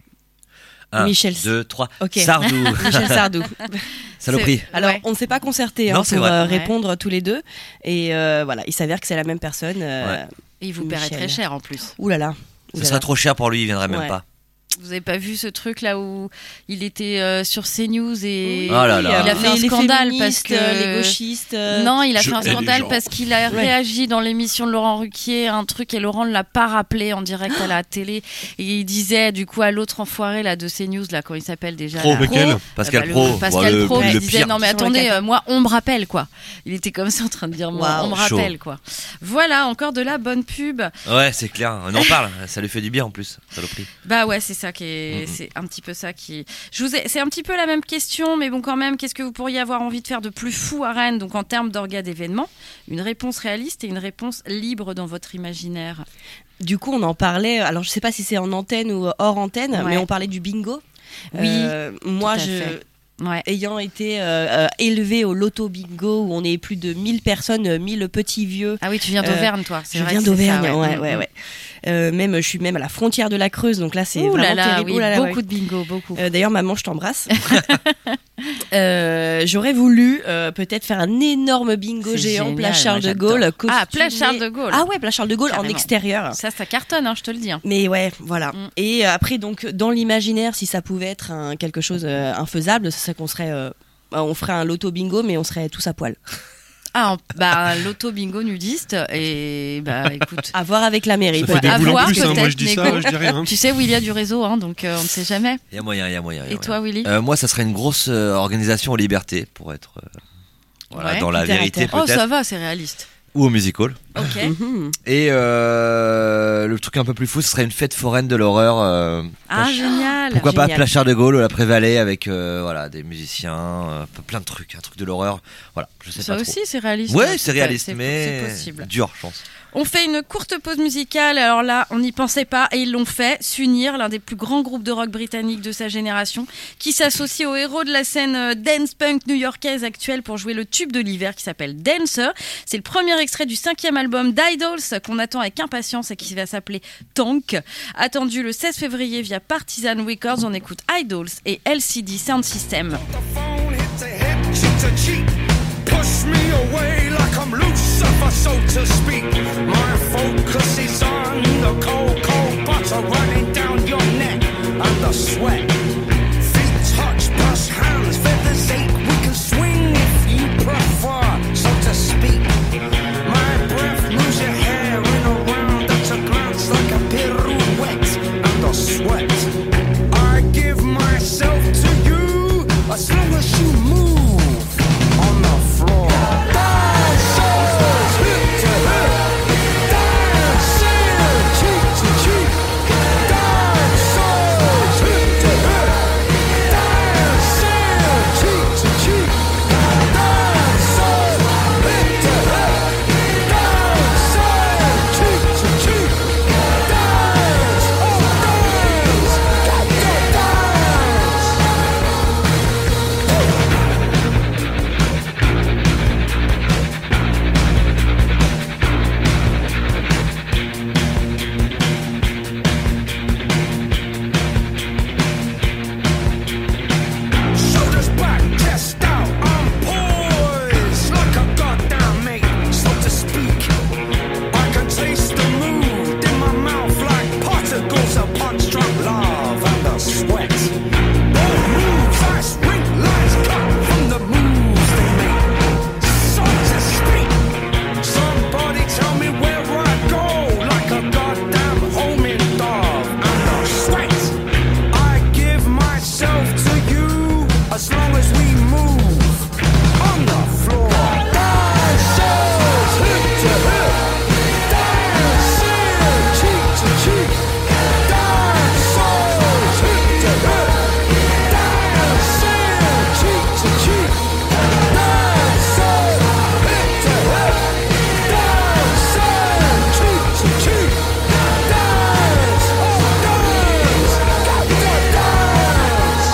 [SPEAKER 6] 1,
[SPEAKER 5] Michel
[SPEAKER 6] 2, 3.
[SPEAKER 5] Okay.
[SPEAKER 6] Sardou.
[SPEAKER 5] Michel Sardou.
[SPEAKER 6] Saloperie.
[SPEAKER 5] Alors, on ne s'est pas concerté pour répondre tous les deux. Et voilà, il s'avère que c'est la même personne.
[SPEAKER 1] Et il vous paierait très cher en plus.
[SPEAKER 5] Ouh là là.
[SPEAKER 6] Ça serait trop cher pour lui, il viendrait même pas.
[SPEAKER 1] Vous avez pas vu ce truc là où il était sur CNews et
[SPEAKER 6] il a
[SPEAKER 1] fait un scandale parce que
[SPEAKER 5] les gauchistes.
[SPEAKER 1] Non, il a fait un scandale parce qu'il a réagi dans l'émission de Laurent Ruquier à un truc et Laurent ne l'a pas rappelé en direct à la télé et il disait du coup à l'autre enfoiré là de CNews là, comment il s'appelle déjà
[SPEAKER 6] Pascal Pro.
[SPEAKER 1] Pascal Pro qui disait non mais attendez, moi on me rappelle quoi. Il était comme ça en train de dire moi on me rappelle quoi. Voilà, encore de la bonne pub.
[SPEAKER 6] Ouais, c'est clair, on en parle, ça lui fait du bien en plus, saloperie.
[SPEAKER 1] Bah ouais, c'est ça qui est, c'est un petit peu ça qui. C'est un petit peu la même question, mais bon quand même, qu'est-ce que vous pourriez avoir envie de faire de plus fou à Rennes, donc en termes d'orga d'événements, une réponse réaliste et une réponse libre dans votre imaginaire.
[SPEAKER 5] Du coup, on en parlait. Alors, je sais pas si c'est en antenne ou hors antenne, mais on parlait du bingo.
[SPEAKER 1] Oui.
[SPEAKER 5] Moi, ayant été élevé au loto bingo où on est plus de 1000 personnes, 1000 petits vieux.
[SPEAKER 1] Ah oui, tu viens d'Auvergne, toi.
[SPEAKER 5] Je viens d'Auvergne, ouais. Je suis même à la frontière de la Creuse, donc là c'est vraiment terrible.
[SPEAKER 1] Oui, beaucoup de bingo, beaucoup.
[SPEAKER 5] D'ailleurs, maman, je t'embrasse. J'aurais voulu peut-être faire un énorme bingo géant, place Charles de Gaulle.
[SPEAKER 1] Ah, place Charles de Gaulle.
[SPEAKER 5] Ah ouais, place Charles de Gaulle en extérieur.
[SPEAKER 1] Ça cartonne, hein, je te le dis. Hein.
[SPEAKER 5] Mais ouais, voilà. Et après, donc, dans l'imaginaire, si ça pouvait être quelque chose infaisable, ce serait qu'on serait, on ferait un loto bingo, mais on serait tous à poil.
[SPEAKER 1] Ah, l'auto bingo nudiste et écoute,
[SPEAKER 5] à voir avec la mairie.
[SPEAKER 2] Ça fait des boules en plus, moi je dis ça, je dis rien.
[SPEAKER 1] Tu sais où il y a du réseau, hein, donc on ne sait jamais.
[SPEAKER 6] Il y a moyen.
[SPEAKER 1] Et toi, Willy ?
[SPEAKER 6] Moi, ça serait une grosse organisation aux libertés pour être dans la vérité peut-être.
[SPEAKER 1] Oh, ça va, c'est réaliste.
[SPEAKER 6] ou au music hall.
[SPEAKER 1] Ok.
[SPEAKER 6] Et le truc un peu plus fou, ce serait une fête foraine de l'horreur.
[SPEAKER 1] Génial.
[SPEAKER 6] Pourquoi pas
[SPEAKER 5] Génial.
[SPEAKER 6] Place Charles de Gaulle ou la Prévallée avec des musiciens, plein de trucs, un truc de l'horreur. Voilà, je sais
[SPEAKER 1] Ça
[SPEAKER 6] pas
[SPEAKER 1] aussi,
[SPEAKER 6] trop.
[SPEAKER 1] c'est réaliste.
[SPEAKER 6] Ouais, c'est réaliste,
[SPEAKER 1] c'est
[SPEAKER 6] mais
[SPEAKER 1] possible.
[SPEAKER 6] dur, je pense.
[SPEAKER 1] On fait une courte pause musicale. Alors là, on n'y pensait pas et ils l'ont fait. S'unir, l'un des plus grands groupes de rock britanniques de sa génération, qui s'associe aux héros de la scène dance punk new-yorkaise actuelle pour jouer le tube de l'hiver qui s'appelle Dancer. C'est le premier extrait du 5e album d'Idols qu'on attend avec impatience et qui va s'appeler Tonk. Attendu le 16 février via Partisan Records, on écoute Idols et LCD Sound System.
[SPEAKER 14] Push me away like I'm Lucifer, so to speak. My focus is on the cold, cold butter running down your neck and the sweat. Feet touch, brush hands, feathers ache. We can swing if you prefer, so to speak. My breath moves your hair in a round at a glance like a pirouette and the sweat. I give myself to you as long as you move. On the floor. Dancers, hip to hip. Dancing, cheek to cheek. Dancers, hip to hip. Dancing, cheek to cheek. Dancers, hip to hip. Dancing, cheek to cheek. Dance, oh dance, got to dance. Shoulders back, chest out, I'm poised like a goddamn mate, so to speak. I can taste the mood in my mouth like particles of punch-drunk love and the sweat. Both moves, ice rink lines cut from the moves they make, so to speak. Somebody tell me where I go like a goddamn homing dog and the sweat. I give myself to you as long as we move on the floor. Dancers, hip to hip. Dancing, cheek to cheek. Dancers, hip to hip. Dancing, cheek to cheek. Dancers, hip to hip. Dancing, cheek to cheek. Dance, oh dance, got to dance.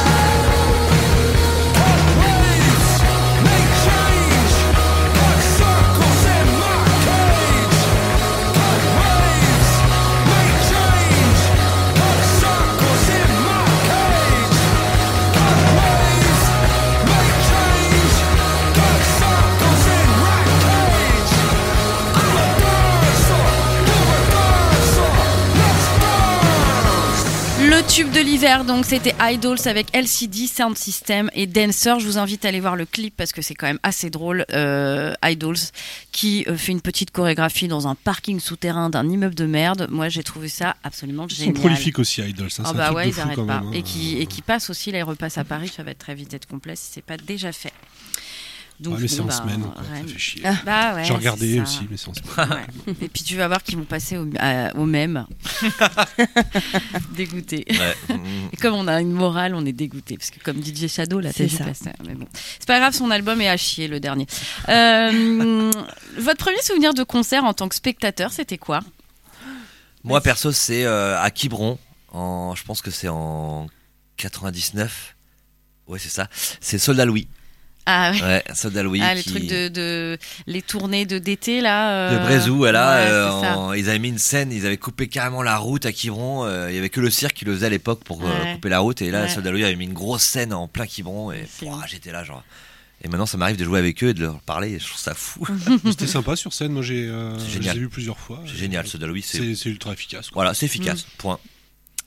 [SPEAKER 14] Cut waves, make change. Cut circles in my cage. Cut waves, make change. Cut circles in my cage. Cut waves, make change. Cut circles in my cage. I'm a dancer, you're a dancer. Let's dance.
[SPEAKER 1] Le tube de l'hiver, donc c'était Idols avec LCD Sound System et Dancer. Je vous invite à aller voir le clip parce que c'est quand même assez drôle. Idols qui fait une petite chorégraphie dans un parking souterrain d'un immeuble de merde. Moi, j'ai trouvé ça absolument
[SPEAKER 2] Ils sont
[SPEAKER 1] génial.
[SPEAKER 2] prolifiques aussi, Idols. Hein,
[SPEAKER 1] Ah
[SPEAKER 2] c'est un
[SPEAKER 1] bah
[SPEAKER 2] truc
[SPEAKER 1] ouais,
[SPEAKER 2] de
[SPEAKER 1] ils
[SPEAKER 2] fou
[SPEAKER 1] arrêtent
[SPEAKER 2] quand
[SPEAKER 1] pas.
[SPEAKER 2] même, hein.
[SPEAKER 1] Et qui passent aussi, là, ils repassent à Paris. Ça va être très vite être complet si c'est pas déjà fait. Donc,
[SPEAKER 2] Ouais, mais c'est en
[SPEAKER 1] bah,
[SPEAKER 2] semaine, encore, ça
[SPEAKER 1] Rennes.
[SPEAKER 2] fait chier.
[SPEAKER 1] Bah ouais,
[SPEAKER 2] J'ai regardé
[SPEAKER 1] c'est ça.
[SPEAKER 2] aussi, mais c'est en semaine.
[SPEAKER 1] Ouais. Et puis tu vas voir qu'ils vont passer au même. Dégoûté.
[SPEAKER 6] Ouais.
[SPEAKER 1] Et comme on a une morale, on est dégoûté. Parce que comme DJ Shadow, là,
[SPEAKER 5] C'est
[SPEAKER 1] c'est
[SPEAKER 5] ça.
[SPEAKER 1] ça. Mais bon. C'est pas grave, son album est à chier, le dernier. Votre premier souvenir de concert en tant que spectateur, c'était quoi?
[SPEAKER 6] Moi perso, c'est à Quiberon. Je pense que c'est en 99. Ouais, c'est ça. C'est Soldat Louis.
[SPEAKER 1] Ah ouais.
[SPEAKER 6] Ouais, Soldat Louis.
[SPEAKER 1] Les trucs de les tournées d'été là.
[SPEAKER 6] De Brézou, voilà.
[SPEAKER 1] Ouais, c'est ça.
[SPEAKER 6] Ils avaient mis une scène, ils avaient coupé carrément la route à Quiberon. Il y avait que le cirque qui le faisait à l'époque pour couper la route. Et là, Soldat Louis avait mis une grosse scène en plein Quiberon. Et j'étais là, genre. Et maintenant, ça m'arrive de jouer avec eux et de leur parler. Et je trouve ça fou.
[SPEAKER 2] C'était sympa sur scène. Moi, je les ai vus plusieurs fois.
[SPEAKER 6] C'est génial, Soldat Louis.
[SPEAKER 2] C'est ultra efficace, quoi.
[SPEAKER 6] Voilà, c'est efficace. Point.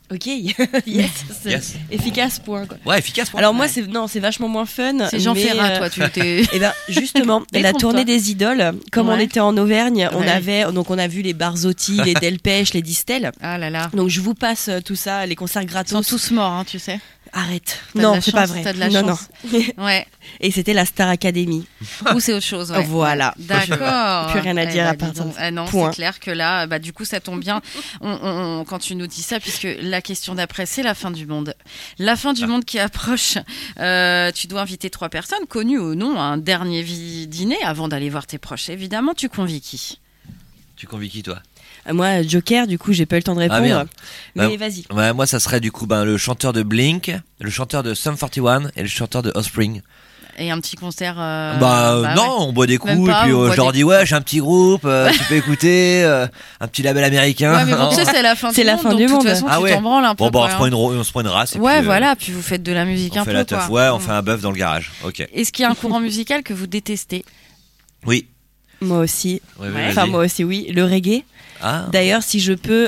[SPEAKER 5] Ok, yes, efficace point quoi.
[SPEAKER 6] Ouais, efficace point.
[SPEAKER 5] Alors moi c'est vachement moins fun.
[SPEAKER 1] C'est Jean Ferrat, toi, tu t'es.
[SPEAKER 5] Et ben justement, la tournée des idoles, comme on était en Auvergne, on a vu les Barzotti, les Delpech, les Distel.
[SPEAKER 1] Ah là là.
[SPEAKER 5] Donc je vous passe tout ça, les concerts gratos.
[SPEAKER 1] Ils sont tous morts, hein, tu sais.
[SPEAKER 5] Arrête. Non, c'est pas vrai.
[SPEAKER 1] T'as de la chance.
[SPEAKER 5] Ouais. Et c'était la Star Academy.
[SPEAKER 1] Ou c'est autre chose. Ouais.
[SPEAKER 5] Voilà.
[SPEAKER 1] D'accord.
[SPEAKER 5] Plus rien à dire à part ça.
[SPEAKER 1] Ah non, c'est clair que là, du coup, ça tombe bien. Quand tu nous dis ça, puisque la question d'après, c'est la fin du monde. La fin du monde qui approche. Tu dois inviter 3 personnes, connues ou non, à un dernier dîner avant d'aller voir tes proches. Évidemment, tu convies qui ?
[SPEAKER 6] Tu convies qui, toi ?
[SPEAKER 5] Moi, Joker, du coup, j'ai pas eu le temps de répondre. Mais vas-y.
[SPEAKER 6] Ouais, moi, ça serait du coup le chanteur de Blink, le chanteur de Sum 41 et le chanteur de Offspring.
[SPEAKER 1] Et un petit concert.
[SPEAKER 6] Non, on boit des coups et puis je leur dis j'ai un petit groupe, tu peux écouter, un petit label américain.
[SPEAKER 1] Ouais, mais bon, c'est la fin du monde.
[SPEAKER 5] La fin du monde.
[SPEAKER 1] De toute façon, tu t'en branles un peu.
[SPEAKER 6] Bon, on se prend une race. Et
[SPEAKER 1] ouais,
[SPEAKER 6] puis,
[SPEAKER 1] voilà, puis vous faites de la musique un peu.
[SPEAKER 6] On fait la teuf, on fait un bœuf dans le garage. Ok.
[SPEAKER 1] Est-ce qu'il y a un courant musical que vous détestez ?
[SPEAKER 6] Oui.
[SPEAKER 5] Moi aussi.
[SPEAKER 6] Ouais.
[SPEAKER 5] Enfin, moi aussi, oui. Le reggae.
[SPEAKER 6] Ah.
[SPEAKER 5] D'ailleurs, si je peux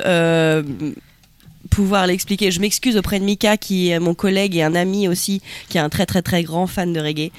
[SPEAKER 5] pouvoir l'expliquer, je m'excuse auprès de Mika, qui est mon collègue et un ami aussi, qui est un très très très grand fan de reggae.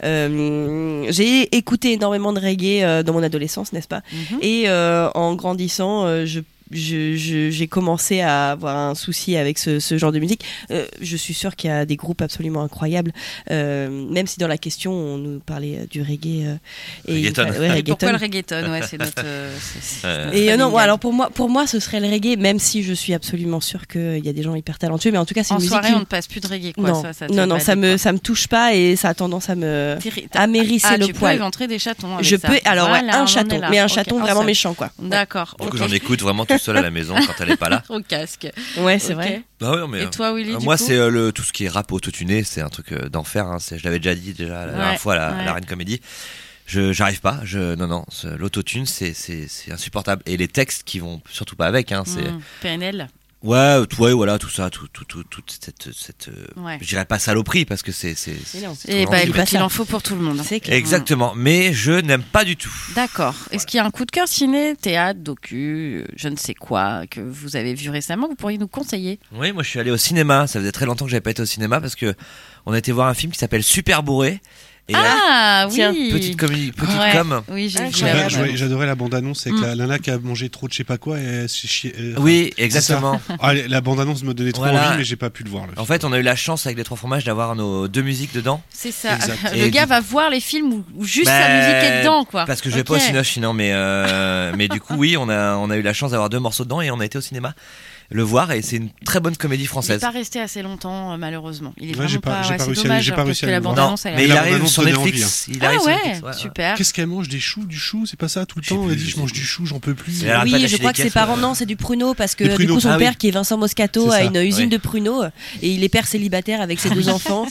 [SPEAKER 5] J'ai écouté énormément de reggae dans mon adolescence, n'est-ce pas ? Et en grandissant, j'ai commencé à avoir un souci avec ce genre de musique. Je suis sûre qu'il y a des groupes absolument incroyables, même si dans la question on nous parlait du reggae.
[SPEAKER 6] Reggaeton.
[SPEAKER 1] Pourquoi le reggaeton ? Ouais, c'est notre.
[SPEAKER 5] Et non, alors pour moi, ce serait le reggae, même si je suis absolument sûre qu'il y a des gens hyper talentueux, mais en tout cas, c'est une musique.
[SPEAKER 1] En soirée, on ne passe plus de reggae, quoi.
[SPEAKER 5] Non, ça me touche pas et ça a tendance à m'hérisser le poil.
[SPEAKER 1] Tu peux éventrer des chatons.
[SPEAKER 5] Je peux, alors un chaton, mais un chaton vraiment méchant, quoi.
[SPEAKER 1] D'accord.
[SPEAKER 6] Du coup, j'en écoute vraiment tout seul à la maison quand elle est pas là.
[SPEAKER 1] Au casque.
[SPEAKER 5] Ouais, c'est vrai.
[SPEAKER 6] Ah ouais, mais,
[SPEAKER 1] et toi, Willy,
[SPEAKER 6] moi, c'est tout ce qui est rap autotuné, c'est un truc d'enfer. Hein. Je l'avais déjà dit la dernière fois à la Reine Comédie. J'arrive pas. L'autotune, c'est insupportable. Et les textes qui vont surtout pas avec. Hein, c'est
[SPEAKER 1] PNL.
[SPEAKER 6] Ouais, voilà, tout ça, toute cette je dirais pas saloperie parce que c'est
[SPEAKER 1] il en faut pour tout le monde.
[SPEAKER 5] C'est clair.
[SPEAKER 6] Exactement, mais je n'aime pas du tout.
[SPEAKER 1] D'accord. Est-ce qu'il y a un coup de cœur ciné, théâtre, docu, je ne sais quoi, que vous avez vu récemment, vous pourriez nous conseiller ?
[SPEAKER 6] Oui, moi je suis allé au cinéma, ça faisait très longtemps que j'avais pas été au cinéma parce que on a été voir un film qui s'appelle Super Bourré. Et
[SPEAKER 1] oui.
[SPEAKER 6] Petite comédie, com.
[SPEAKER 1] Oui, j'ai vu.
[SPEAKER 2] J'adorais la bande-annonce avec la nana qui a mangé trop de je sais pas quoi et s'est chié.
[SPEAKER 6] Oui, exactement.
[SPEAKER 2] La bande-annonce me donnait trop envie, mais j'ai pas pu le voir.
[SPEAKER 6] En fait, on a eu la chance avec les 3 fromages d'avoir nos 2 musiques dedans.
[SPEAKER 1] C'est ça. Le gars va voir les films où juste sa musique est dedans, quoi.
[SPEAKER 6] Parce que je vais pas au cinéma sinon, mais du coup, oui, on a eu la chance d'avoir 2 morceaux dedans et on a été au cinéma le voir et c'est une très bonne comédie française.
[SPEAKER 1] Il n'est pas resté assez longtemps malheureusement. Il est vraiment
[SPEAKER 2] j'ai pas réussi
[SPEAKER 1] dommage,
[SPEAKER 2] à parce
[SPEAKER 1] que la bande-annonce
[SPEAKER 6] mais il arrive sur Netflix.
[SPEAKER 1] Super.
[SPEAKER 2] Qu'est-ce qu'elle mange, du chou, c'est pas ça tout le temps. Elle dit je mange du chou, j'en peux plus.
[SPEAKER 5] Oui, je crois que ses parents c'est du pruneau parce que du coup son père qui est Vincent Moscato a une usine de pruneaux et il est père célibataire avec ses 2 enfants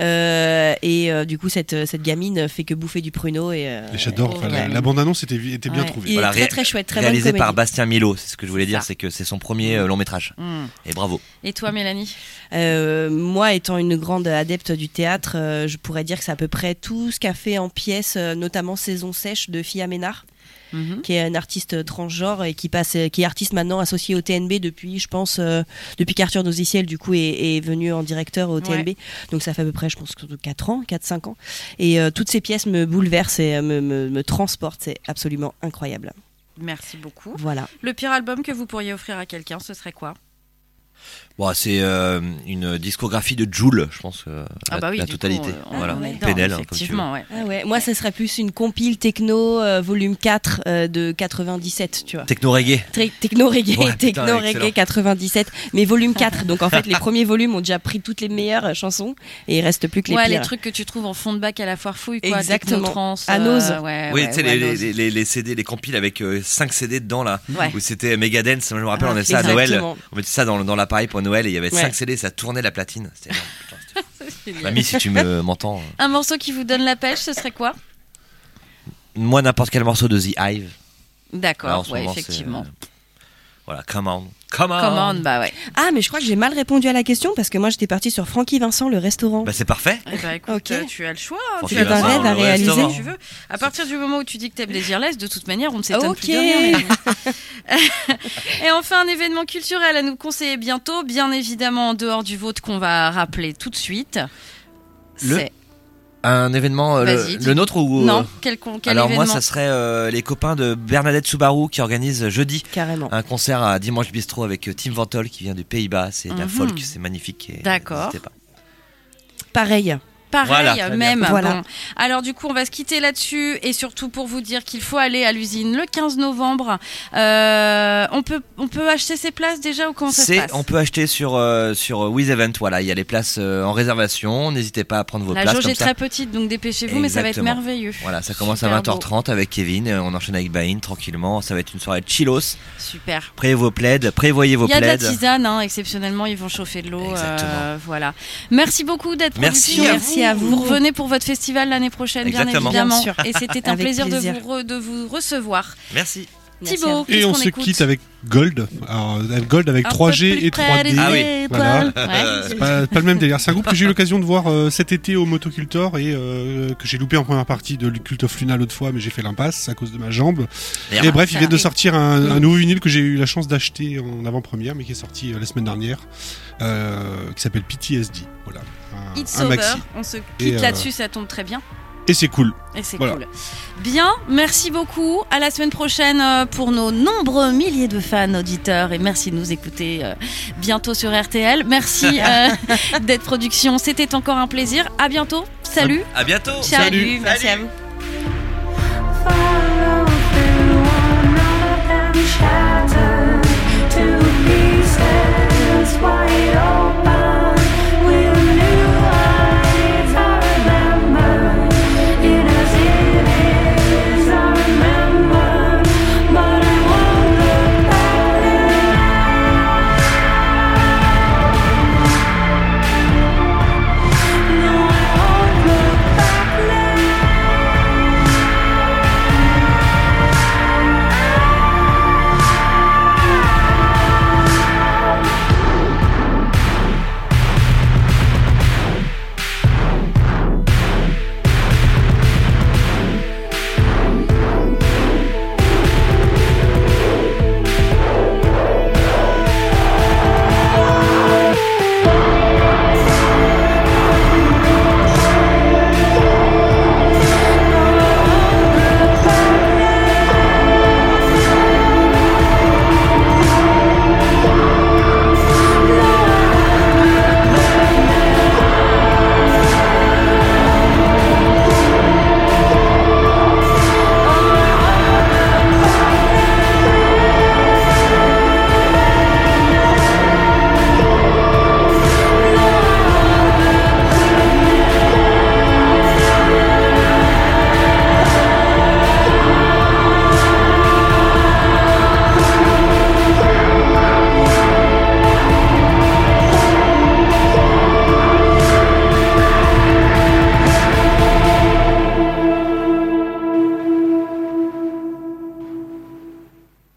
[SPEAKER 5] et du coup cette gamine fait que bouffer du pruneau et
[SPEAKER 2] j'adore. La bande-annonce était bien trouvée.
[SPEAKER 5] Très très chouette, très bonne
[SPEAKER 6] réalisé
[SPEAKER 5] comédie.
[SPEAKER 6] par Bastien Milot, c'est ce que je voulais dire, c'est que c'est son premier long métrage. Et bravo.
[SPEAKER 1] Et toi, Mélanie ?
[SPEAKER 5] Moi, étant une grande adepte du théâtre, je pourrais dire que c'est à peu près tout ce qu'a fait en pièces, notamment Saison sèche de Fia Ménard, qui est une artiste transgenre et qui est artiste maintenant associée au TNB depuis, je pense, depuis qu'Arthur Noziciel du coup est venu en directeur au TNB. Donc ça fait à peu près, je pense, 4-5 ans. Et toutes ces pièces me bouleversent et me transportent. C'est absolument incroyable.
[SPEAKER 1] Merci beaucoup.
[SPEAKER 5] Voilà.
[SPEAKER 1] Le pire album que vous pourriez offrir à quelqu'un, ce serait quoi ?
[SPEAKER 6] Bon, c'est une discographie de Jul, je pense, la totalité.
[SPEAKER 1] Voilà,
[SPEAKER 6] PNL,
[SPEAKER 1] effectivement.
[SPEAKER 5] Moi, ce serait plus une compile techno volume 4 de 97, tu vois.
[SPEAKER 6] Techno reggae.
[SPEAKER 5] Techno reggae 97, mais volume 4. Donc en fait, les premiers volumes ont déjà pris toutes les meilleures chansons et il reste plus que les pires.
[SPEAKER 1] Les trucs que tu trouves en fond de bac à la foire fouille, quoi.
[SPEAKER 5] Exactement. À Nose.
[SPEAKER 6] Oui, tu sais, les CD, les compiles avec 5 CD dedans, là, où c'était Megadance. Moi, je me rappelle, on avait ça à Noël. On mettait ça dans l'appareil pour Noël et il y avait 5 CD, ça tournait la platine. C'était énorme. Mamie, si tu m'entends.
[SPEAKER 1] Un morceau qui vous donne la pêche, ce serait quoi ?
[SPEAKER 6] Moi, n'importe quel morceau de The Hive.
[SPEAKER 1] D'accord, effectivement.
[SPEAKER 6] Voilà, come on.
[SPEAKER 1] Bah ouais.
[SPEAKER 5] Ah, mais je crois que j'ai mal répondu à la question parce que moi j'étais partie sur Francky Vincent, le restaurant.
[SPEAKER 6] Bah c'est parfait.
[SPEAKER 1] Eh bah écoute, tu as le choix.
[SPEAKER 6] Francky
[SPEAKER 5] tu as un
[SPEAKER 6] Vincent,
[SPEAKER 5] rêve à
[SPEAKER 6] le
[SPEAKER 5] réaliser.
[SPEAKER 6] restaurant.
[SPEAKER 1] Tu veux. À partir du moment où tu dis que t'aimes les Désirless, de toute manière, on ne s'étonne plus de
[SPEAKER 5] Ok.
[SPEAKER 1] rien. Et enfin, un événement culturel à nous conseiller bientôt, bien évidemment en dehors du vôtre qu'on va rappeler tout de suite. C'est
[SPEAKER 6] Un événement, le nôtre ou
[SPEAKER 1] non, quel
[SPEAKER 6] alors
[SPEAKER 1] événement?
[SPEAKER 6] moi, ça serait les copains de Bernadette Subaru qui organisent jeudi
[SPEAKER 5] Carrément.
[SPEAKER 6] un concert à Dimanche Bistrot avec Tim Ventol qui vient des Pays-Bas. C'est de la folk, c'est magnifique. Et
[SPEAKER 1] D'accord.
[SPEAKER 6] n'hésitez pas.
[SPEAKER 5] Pareil.
[SPEAKER 6] Voilà,
[SPEAKER 1] même.
[SPEAKER 5] Voilà.
[SPEAKER 1] Bon. Alors du coup, on va se quitter là-dessus et surtout pour vous dire qu'il faut aller à l'usine le 15 novembre. On peut acheter ses places déjà ou comment ça se passe?
[SPEAKER 6] On peut acheter sur With Event. Voilà, il y a les places en réservation. N'hésitez pas à prendre vos places.
[SPEAKER 1] La jauge
[SPEAKER 6] comme
[SPEAKER 1] est
[SPEAKER 6] ça.
[SPEAKER 1] très petite, donc dépêchez-vous, mais ça va être
[SPEAKER 6] Exactement.
[SPEAKER 1] merveilleux.
[SPEAKER 6] Voilà, ça commence
[SPEAKER 1] Super
[SPEAKER 6] à 20h30 avec Kevin. On enchaîne avec Bain tranquillement. Ça va être une soirée chillos.
[SPEAKER 1] Super.
[SPEAKER 6] Prévoyez vos plaids.
[SPEAKER 1] Il y a de la tisane, hein, exceptionnellement, ils vont chauffer de l'eau. Voilà. Merci beaucoup d'être
[SPEAKER 6] Merci
[SPEAKER 1] production.
[SPEAKER 6] Merci
[SPEAKER 5] à vous.
[SPEAKER 1] Vous revenez pour votre festival l'année prochaine,
[SPEAKER 6] Exactement.
[SPEAKER 1] bien évidemment.
[SPEAKER 5] Bien sûr.
[SPEAKER 1] Et c'était un
[SPEAKER 5] Avec
[SPEAKER 1] plaisir,
[SPEAKER 5] plaisir.
[SPEAKER 1] de vous recevoir.
[SPEAKER 6] Merci.
[SPEAKER 1] Thibaut,
[SPEAKER 2] Et on se quitte avec Gold. Alors, Gold avec
[SPEAKER 1] Un
[SPEAKER 2] 3G
[SPEAKER 1] peu plus
[SPEAKER 2] et
[SPEAKER 1] près
[SPEAKER 2] 3D.
[SPEAKER 1] des
[SPEAKER 6] Ah oui.
[SPEAKER 1] étoiles.
[SPEAKER 2] Voilà.
[SPEAKER 1] Ouais.
[SPEAKER 2] C'est pas le même délire. C'est un groupe que j'ai eu l'occasion de voir cet été au Motocultor et que j'ai loupé en première partie de Cult of Luna l'autre fois, mais j'ai fait l'impasse à cause de ma jambe.
[SPEAKER 6] Merde.
[SPEAKER 2] Et bref, ils viennent de
[SPEAKER 1] arrive.
[SPEAKER 2] sortir un nouveau vinyle que j'ai eu la chance d'acheter en avant-première, mais qui est sorti la semaine dernière, qui s'appelle PTSD. Voilà.
[SPEAKER 1] It's
[SPEAKER 2] un
[SPEAKER 1] over.
[SPEAKER 2] maxi.
[SPEAKER 1] On se quitte
[SPEAKER 2] Et,
[SPEAKER 1] là-dessus, ça tombe très bien.
[SPEAKER 2] Et c'est cool.
[SPEAKER 1] Et c'est
[SPEAKER 2] Voilà.
[SPEAKER 1] cool. Bien, merci beaucoup. À la semaine prochaine pour nos nombreux milliers de fans, auditeurs. Et merci de nous écouter bientôt sur RTL. Merci d'être production. C'était encore un plaisir. À bientôt. Salut.
[SPEAKER 6] À bientôt.
[SPEAKER 1] Ciao.
[SPEAKER 2] Salut.
[SPEAKER 1] Merci à vous.
[SPEAKER 4] Follow through one of them shattered to pieces, wide open.